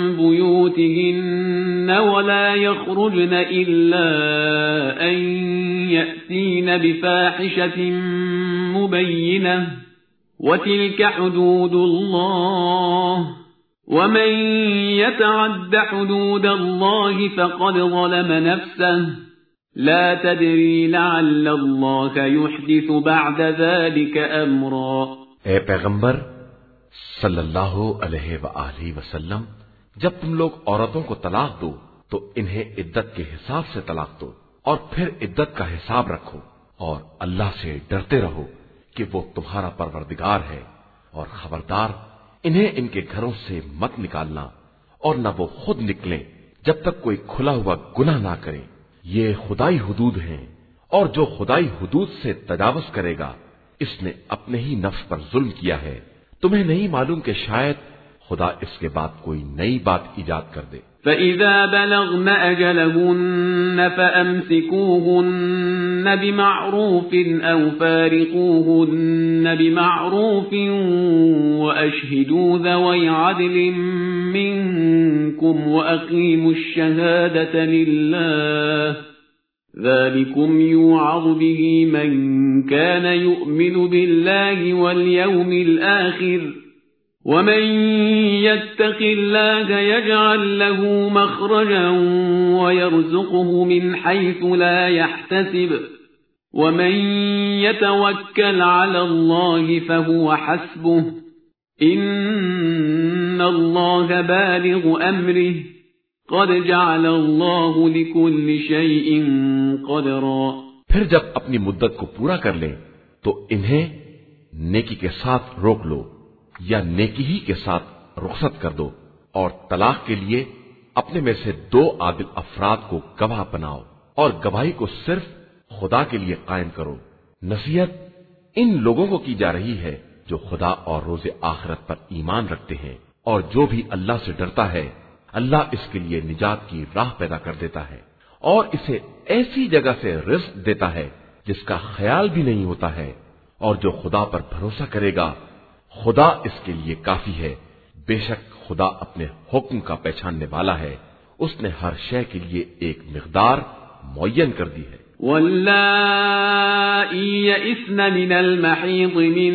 بيوتهن ولا يخرجن إلا أن يأتين بفاحشة مبينة وتلك حدود الله ومن يتعد حدود الله فقد ظلم نفسه لا تدري لعل الله يحدث بعد ذلك امرا۔ اے پیغمبر صلی اللہ علیہ وآلہ وسلم، جب تم لوگ عورتوں کو طلاق دو تو انہیں عدت کے حساب سے طلاق دو اور پھر عدت کا حساب رکھو، اور اللہ سے ڈرتے رہو کہ وہ تمہارا پروردگار ہے، اور خبردار انہیں ان کے گھروں سے مت نکالنا اور نہ وہ خود نکلیں جب تک کوئی کھلا ہوا گناہ نہ کریں۔ یہ خدائی حدود ہیں، اور جو خدائی حدود سے تجاوز کرے گا اس نے اپنے ہی نفس پر ظلم کیا ہے۔ تمہیں نہیں معلوم کہ شاید خدا اس کے بعد کوئی نئی بات ایجاد کر دے۔ فَإِذَا بَلَغْنَ أَجَلَهُنَّ فَأَمْسِكُوهُنَّ بِمَعْرُوفٍ أَوْ فَارِقُوهُنَّ بِمَعْرُوفٍ وَأَشْهِدُوا ذَوَيْ عَدْلٍ مِّنكُمْ وَأَقِيمُوا الشَّهَادَةَ لِلَّهِ ذَلِكُمْ يُوعَظُ بِهِ مَن كَانَ يُؤْمِنُ بِاللَّهِ وَالْيَوْمِ الْآخِرِ وَمَن يَتَّقِ اللَّهَ يَجْعَل لَّهُ مَخْرَجًا وَيَرْزُقْهُ مِنْ حَيْثُ لَا يَحْتَسِبُ وَمَن يَتَوَكَّلْ عَلَى اللَّهِ فَهُوَ حَسْبُهُ إِنَّ اللَّهَ بَالِغُ أَمْرِهِ قَدْ جَعَلَ اللَّهُ لِكُلِّ شَيْءٍ قَدْرًا۔ پھر جب اپنی مدت کو پورا کر لیں تو انہیں نیکی کے ساتھ روک لو یا نیکی ہی کے ساتھ رخصت کر دو، اور طلاق کے لیے اپنے میں سے دو عادل افراد کو گواہ بناؤ، اور گواہی کو صرف خدا کے لیے قائم کرو۔ نصیحت ان لوگوں کو کی جا رہی ہے جو خدا اور روز آخرت پر ایمان رکھتے ہیں اور جو بھی اللہ سے ڈرتا ہے اللہ اس کے لیے نجات کی راہ پیدا کر دیتا ہے اور اسے ایسی جگہ سے رزق دیتا ہے جس کا خیال بھی نہیں ہوتا ہے، اور جو خدا پر بھروسہ کرے گا خدا اس کے لیے کافی ہے۔ بے شک خدا اپنے حکم کا پہچاننے والا ہے، اس نے ہر شے کے لیے ایک مقدار معین کر دی ہے۔ واللائي يئسن من المحيض من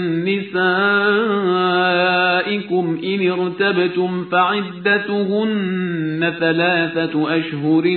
نسائكم إن ارتبتم فعدتهن ثلاثة أشهر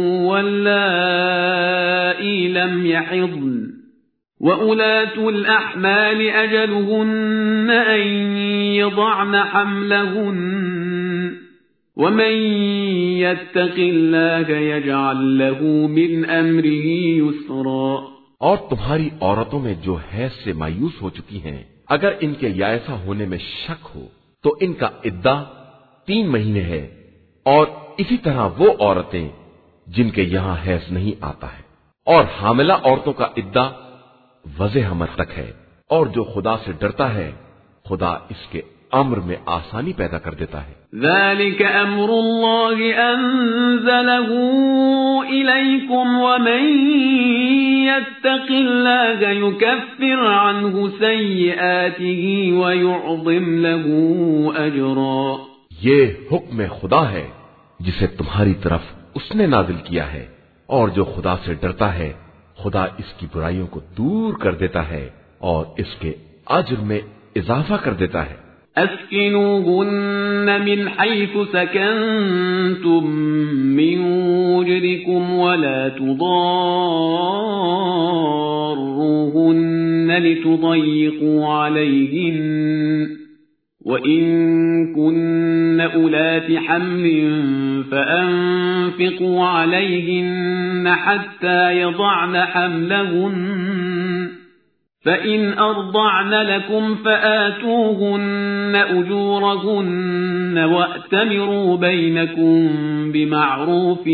واللائي لم يحضن وأولاة الأحمال أجلهن أن يضعن حملهن ومن يتق الله يجعل له من امره يسرا۔ اور تمہاری عورتوں میں جو حیض سے مایوس ہو چکی ہیں اگر ان کے یائسہ ہونے میں شک ہو تو ان کا عدہ تین مہینے ہے، اور اسی طرح وہ عورتیں جن کے یہاں حیض نہیں آتا ہے، اور حاملہ عورتوں کا عدہ وضع حمل تک ہے، اور جو خدا سے ڈرتا ہے خدا اس کے امر میں آسانی پیدا کر دیتا ہے۔ ذلك امر اللہ انزلہ الیکم ومن یتق اللہ یکفر عنہ سیئاتہ ویعظم لہ اجرا۔ یہ حکم خدا ہے جسے تمہاری طرف اس نے نازل کیا ہے، اور جو خدا سے ڈرتا ہے خدا اس کی برائیوں کو دور کر دیتا ہے اور اس کے اجر میں اضافہ کر دیتا ہے۔ اسکنوهن من حيث سكنتم من وجدكم ولا تضاروهن لتضيقوا عليهن وإن كن أولات حمل فأنفقوا عليهن حتى يضعن حملهن فإن أرضعن لكم فآتوهن أجورهن وأتمروا بينكم بمعروف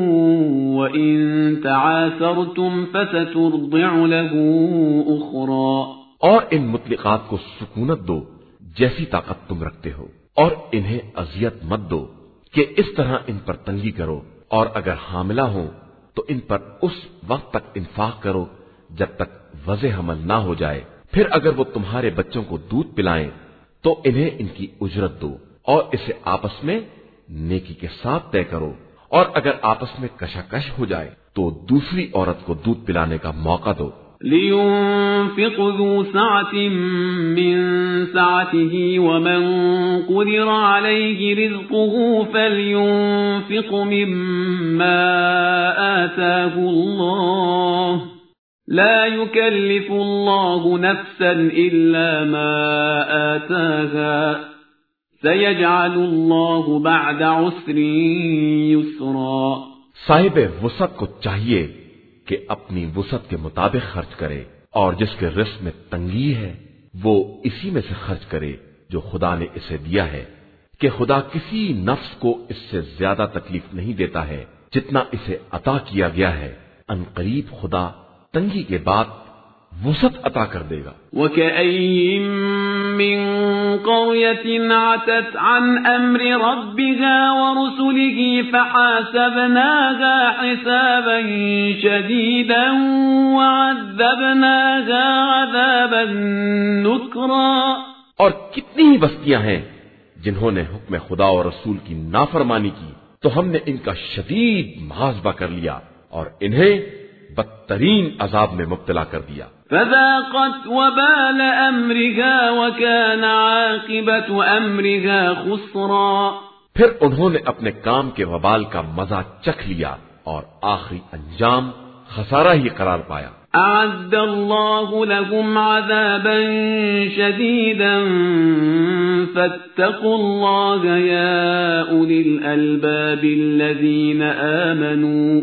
وإن تعاثرتم فسترضع له أخرى۔ اور ان مطلقات کو سکونت دو جیسی طاقت تم رکھتے ہو، اور انہیں اذیت مت دو کہ اس طرح ان پر تنگی کرو، اور اگر حاملہ ہوں تو ان پر اس وقت تک انفاق کرو جب تک وضع حمل نہ ہو جائے، پھر اگر وہ تمہارے بچوں کو دودھ پلائیں تو انہیں ان کی اجرت دو، اور اسے آپس میں نیکی کے ساتھ طے کرو، اور اگر آپس میں کشاکش ہو جائے تو دوسری عورت کو دودھ پلانے کا موقع دو۔ لينفق ذو سعة من سعته ومن قدر عليه رزقه فلينفق مما آتاه الله لا يكلف الله نفسا إلا ما آتاها سيجعل الله بعد عسر يسرا۔ صاحب وسعت کو چاہیے کہ اپنی وسعت کے مطابق خرچ کرے، اور جس کے رزق میں تنگی ہے وہ اسی میں سے خرچ کرے جو خدا نے اسے دیا ہے، کہ خدا کسی نفس کو اس سے زیادہ تکلیف نہیں دیتا ہے جتنا اسے عطا کیا گیا ہے، ان قریب خدا تنگی کے بعد وسعت عطا کر دے گا۔ وَكَأَيٍّ مِّن قَرْيَةٍ عَتَتْ عَنْ أَمْرِ رَبِّهَا وَرُسُلِهِ فَحَاسَبْنَاهَا حِسَابًا شَدِيدًا وَعَذَّبْنَاهَا عَذَابًا نُكْرًا۔ اور کتنی ہی بستیاں ہیں جنہوں نے حکم خدا اور رسول کی نافرمانی کی تو ہم نے ان کا شدید محاسبہ کر لیا اور انہیں بدترین عذاب میں مبتلا کر دیا۔ فذاقت وبال امرها وكان عاقبة امرها خسرا۔ پھر انہوں نے اپنے کام کے وبال کا مزہ چکھ لیا اور آخری انجام خسارہ ہی قرار پایا۔ اعد الله لهم عذابا شديدا فاتقوا الله يا اولي الالباب الذين آمنوا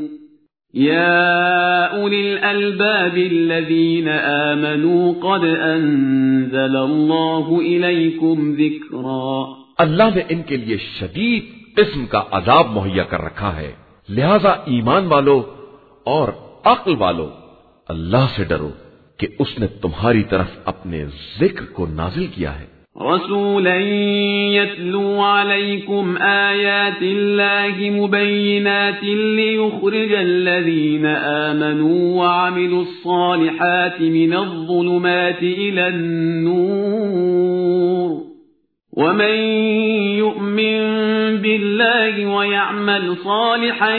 يا أولي الألباب الذين آمنوا قد أنزل الله إليكم ذكرا۔ اللہ نے ان کے لیے شدید قسم کا عذاب مہیا کر رکھا ہے، لہذا ایمان والو اور عقل والو اللہ سے ڈرو کہ اس نے تمہاری طرف اپنے ذکر کو نازل کیا ہے۔ رسولا يتلو عليكم آيات الله مبينات ليخرج الذين آمنوا وعملوا الصالحات من الظلمات إلى النور ومن يؤمن بالله ويعمل صالحا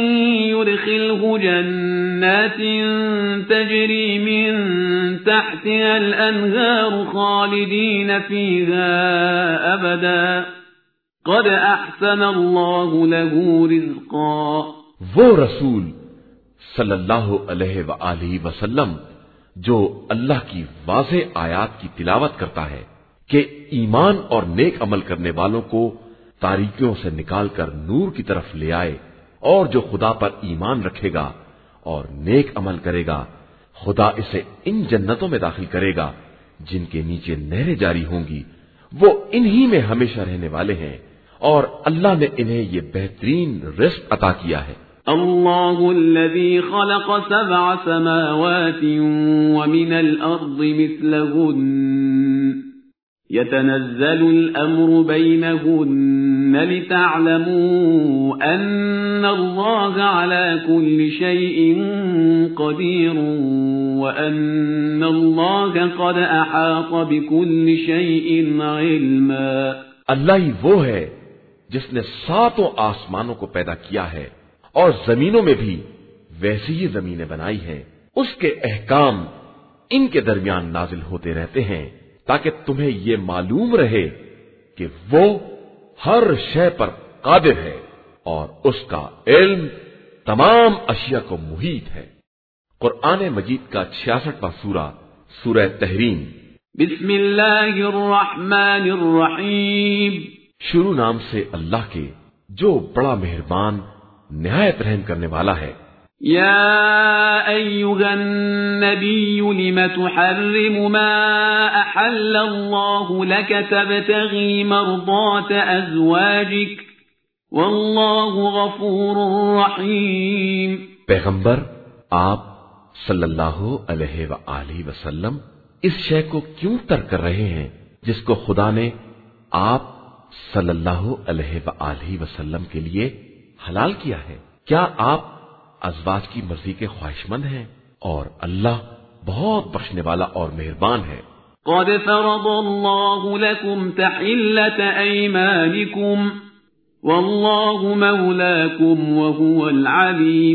يدخله جنات تجري من تحتها الأنهار خالدين فيها أبدا قد أحسن الله له رزقا. وہ رسول صلی اللہ علیہ وآلہ وسلم جو اللہ کی واضح آیات کی تلاوت کرتا ہے کہ ایمان اور نیک عمل کرنے والوں کو تاریکیوں سے نکال کر نور کی طرف لے آئے، اور جو خدا پر ایمان رکھے گا اور نیک عمل کرے گا خدا اسے ان جنتوں میں داخل کرے گا جن کے نیچے نہریں جاری ہوں گی، وہ انہی میں ہمیشہ رہنے والے ہیں، اور اللہ نے انہیں یہ بہترین رزق عطا کیا ہے. اللہ الذي خلق سبع سماوات ومن الأرض مثلهن يتنزل الأمر بينهن لتعلموا أن الله على كل شيء قدير وأن الله قد أحاط بكل شيء علما. اللہ ہی وہ ہے جس نے ساتوں آسمانوں کو پیدا کیا ہے اور زمینوں میں بھی ویسی ہی زمینیں بنائی ہیں، اس کے احکام ان کے درمیان نازل ہوتے رہتے ہیں تاکہ تمہیں یہ معلوم رہے کہ وہ ہر شے پر قادر ہے اور اس کا علم تمام اشیاء کو محیط ہے. قرآن مجید کا چھیاسٹھواں سورہ سورہ تحریم. بسم اللہ الرحمن الرحیم. شروع نام سے اللہ کے جو بڑا مہربان نہایت رحم کرنے والا ہے. یا ایھا النبی لم تحرم ما احل اللہ لک تبتغی مرضات ازواجک واللہ غفور رحیم. پیغمبر آپ صلی اللہ علیہ وآلہ وسلم اس شے کو کیوں ترک کر رہے ہیں جس کو خدا نے آپ صلی اللہ علیہ وآلہ وسلم کے لیے حلال کیا ہے؟ کیا آپ ازواج کی مرضی کے خواہشمند ہیں؟ اور اللہ بہت بخشنے والا اور مہربان ہے. قد فرض اللہ لکم تحلة ایمانکم واللہ مولاکم وہو العلیم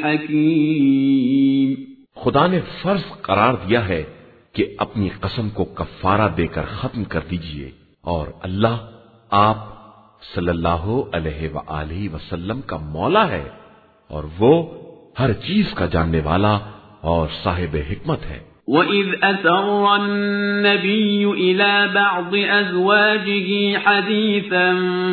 الحکیم. خدا نے فرض قرار دیا ہے کہ اپنی قسم کو کفارہ دے کر ختم کر دیجئے، اور اللہ آپ صلی اللہ علیہ وآلہ وسلم کا مولا ہے اور وہ ہر چیز کا جاننے والا اور صاحب حکمت ہے. وَإِذْ أَسَرَّ النَّبِيُّ إِلَى بَعْضِ أَزْوَاجِهِ حَدِيثًا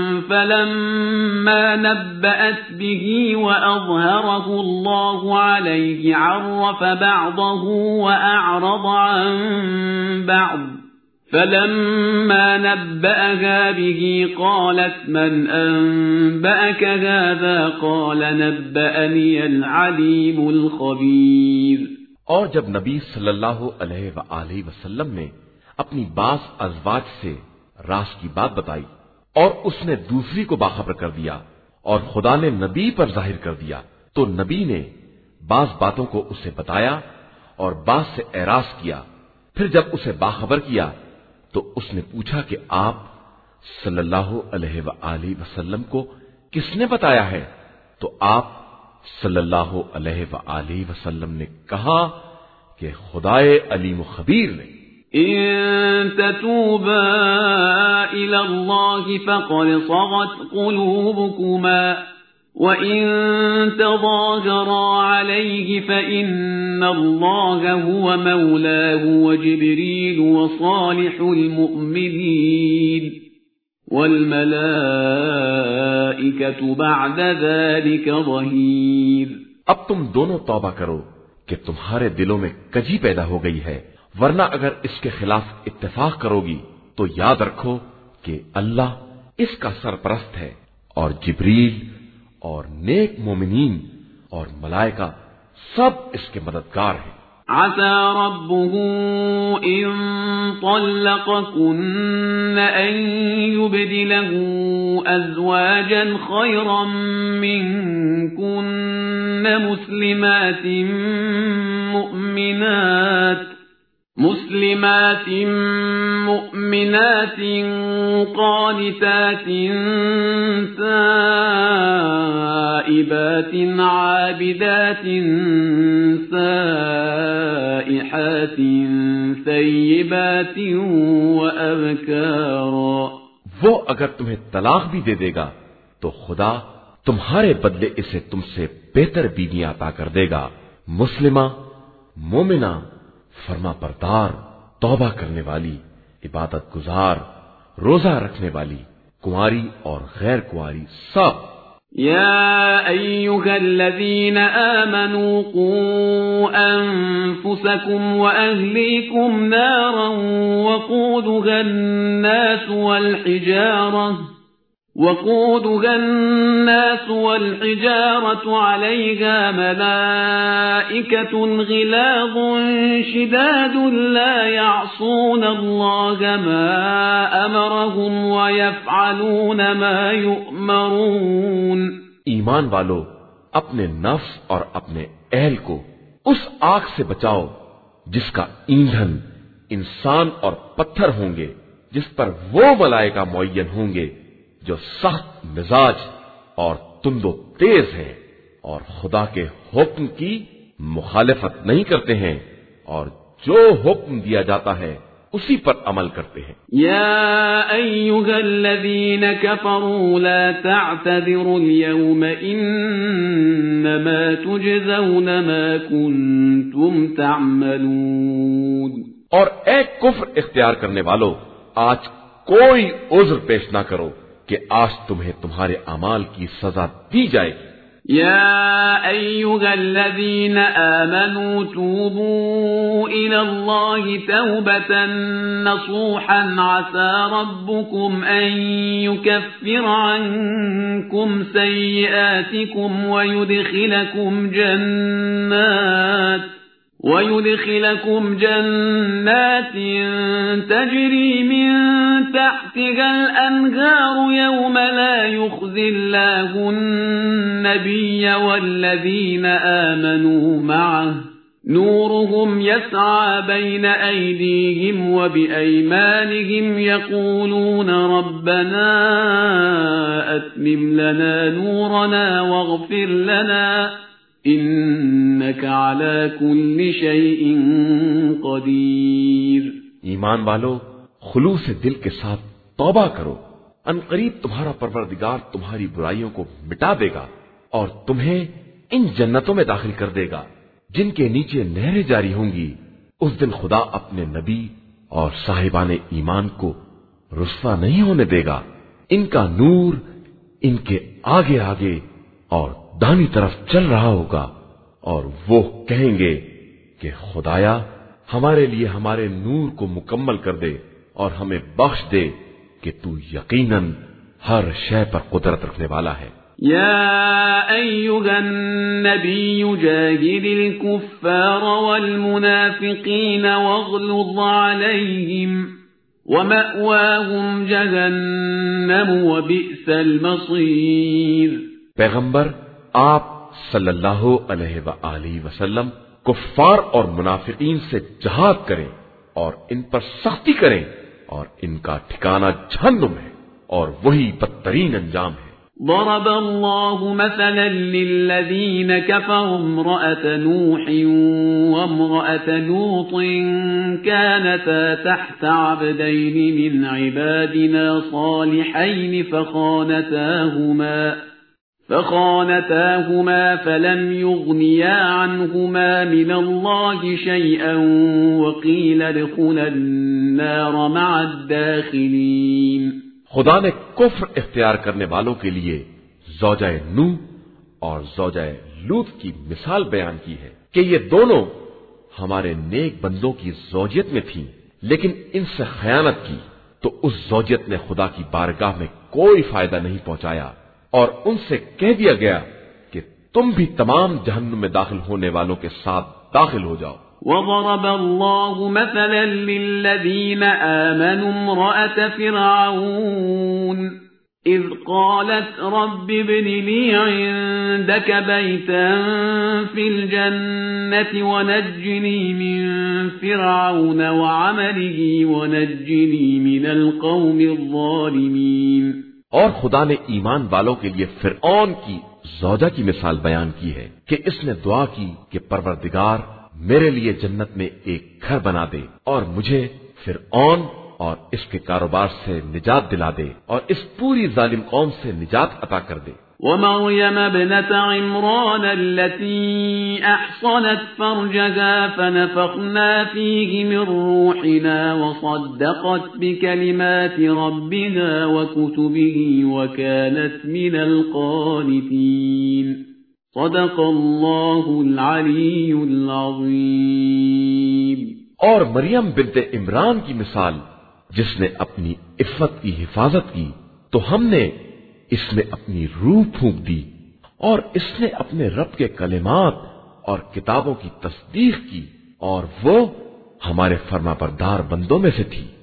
فَلَمَّا نَبَّأَتْ بِهِ وَأَظْهَرَهُ اللَّهُ عَلَيْهِ عَرَّفَ بَعْضَهُ وَأَعْرَضَ عَن بَعْضٍ فَلَمَّا نَبَّأَهَا بِهِ قَالَتْ مَنْ أَنبَأَكَ هَذَا قَالَ نَبَّأَنِيَ الْعَلِيمُ الْخَبِيرُ. اور جب نبی صلی اللہ علیہ وآلہ وسلم نے اپنی بعض ازواج سے راز کی بات بتائی اور اس نے دوسری کو باخبر کر دیا اور خدا نے نبی پر ظاہر کر دیا، تو نبی نے بعض باتوں کو اسے بتایا اور بعض سے اعراض کیا. پھر جب اسے باخبر کیا تو اس نے پوچھا کہ آپ صلی اللہ علیہ وآلہ وسلم کو کس نے بتایا ہے؟ تو آپ صلی اللہ علیہ وآلہ وسلم نے کہا کہ خدائے علیم و خبیر نے. ان تتوبا الى اللہ فقد صغت قلوبكما وَإِن تَظَاهَرَا عَلَيْهِ فَإِنَّ اللَّهَ هُوَ مَوْلَاهُ وَجِبْرِيلُ وَصَالِحُ الْمُؤْمِنِينَ وَالْمَلَائِكَةُ بَعْدَ ذَلِكَ ظَهِيرٌ. اب تم دونوں توبہ کرو کہ تمہارے دلوں میں کجی پیدا ہو گئی ہے، ورنہ اگر اس کے خلاف اتفاق کرو گی تو یاد رکھو کہ اللہ اس کا سرپرست ہے اور جبریل اور نیک مومنین اور ملائکہ سب اس کے مددگار ہیں. عسى ربه إن طلقكن أن يبدله أزواجا خيرا منكن مسلمات مؤمنات مسلمات مؤمنات قانتات تائبات عابدات سائحات ثيبات وأبكارا. وہ اگر تمہیں طلاق بھی دے دے گا تو خدا تمہارے بدلے اسے تم سے بہتر بیویاں عطا کر دے گا، مسلمہ، مومنہ، فرما بردار، توبہ کرنے والی، عبادت گزار، روزہ رکھنے والی، کنواری اور غیر کنواری سب. يا أيها الذين آمنوا قوا أنفسكم وأهليكم نارا وقودها الناس والحجارة وقودها الناس والحجارة عليها ملائكة غلاظ شداد لا يعصون الله ما أمرهم ويفعلون ما يؤمرون. ایمان والو، اپنے نفس اور اپنے اہل کو اس آگ سے بچاؤ جس کا ایندھن انسان اور پتھر ہوں گے، جس پر وہ ملائکہ معین ہوں گے جو سخت مزاج اور تند و تیز ہیں اور خدا کے حکم کی مخالفت نہیں کرتے ہیں اور جو حکم دیا جاتا ہے اسی پر عمل کرتے ہیں. یا ایھا الذین کفروا لا تعتذروا اليوم انما تجزون ما کنتم تعملون. اور اے کفر اختیار کرنے والو، آج کوئی عذر پیش نہ کرو کہ آج تمہیں تمہارے اعمال کی سزا دی جائے گی. يا أيها الذين آمنوا توبوا إلى الله توبة نصوحا عسى ربكم أن يكفر عنكم سيئاتكم ويدخلكم جنات ويدخلكم جنات تجري من تحتها الأنهار يوم لا يخزي الله النبي والذين آمنوا معه نورهم يسعى بين أيديهم وبأيمانهم يقولون ربنا أتمم لنا نورنا واغفر لنا انک علی کل شیء قدیر. ایمان والو، خلوص دل کے ساتھ توبہ کرو، ان قریب تمہارا پروردگار تمہاری برائیوں کو مٹا دے گا اور تمہیں ان جنتوں میں داخل کر دے گا جن کے نیچے نہریں جاری ہوں گی. اس دن خدا اپنے نبی اور صاحبان ایمان کو رسوا نہیں ہونے دے گا. ان کا نور ان کے آگے آگے اور دانی طرف چل رہا ہوگا اور وہ کہیں گے کہ خدایا ہمارے لیے ہمارے نور کو مکمل کر دے اور ہمیں بخش دے کہ تو یقیناً ہر شے پر قدرت رکھنے والا ہے. یا ایھا النبی جاہد الکفار والمنافقین واغلظ علیہم ومأواہم جہنم وبئس المصیر. پیغمبر آپ صلی اللہ علیہ وآلہ وسلم کفار اور منافقین سے جہاد کریں اور ان پر سختی کریں اور ان کا ٹھکانہ جہنم ہے اور وہی بدترین انجام ہے. ضرب اللہ مثلا للذین كفروا امرأة نوح وامرأة لوط كانتا تحت عبدین من عبادنا صالحین فخانتاهما فخانتاهما فلم يغنيا عنهما من الله شيئا وقيل ادخلا النار مع الداخلين. خدا نے کفر اختیار کرنے والوں کے لیے زوجہ نوح اور زوجہ لوط کی مثال بیان کی ہے کہ یہ دونوں ہمارے نیک بندوں کی زوجیت میں تھیں، لیکن ان سے خیانت کی تو اس زوجیت نے خدا کی بارگاہ میں کوئی فائدہ نہیں پہنچایا اور ان سے کہہ دیا گیا کہ تم بھی تمام جہنم میں داخل ہونے والوں کے ساتھ داخل ہو جاؤ. وضرب الله مثلا للذين آمنوا امرأة فرعون إذ قالت رب ابن لي عندك بيتا في الجنة ونجني من فرعون وعمله ونجني من القوم الظالمين. اور خدا نے ایمان والوں کے لیے فرعون کی زوجہ کی مثال بیان کی ہے کہ اس نے دعا کی کہ پروردگار میرے لیے جنت میں ایک گھر بنا دے اور مجھے فرعون اور اس کے کاروبار سے نجات دلا دے اور اس پوری ظالم قوم سے نجات عطا کر دے. ومريم ابنة عمران التي أحصنت فرجها فنفخنا فيه من روحنا وصدقت بكلمات ربها وكتبه وكانت من القانتين. صدق الله العلي العظيم. اور مریم بنت عمران کی مثال جس نے اپنی عفت کی حفاظت کی تو ہم نے اس میں اپنی روح پھونک دی اور اس نے اپنے رب کے کلمات اور کتابوں کی تصدیق کی اور وہ ہمارے فرما بردار بندوں میں سے تھی.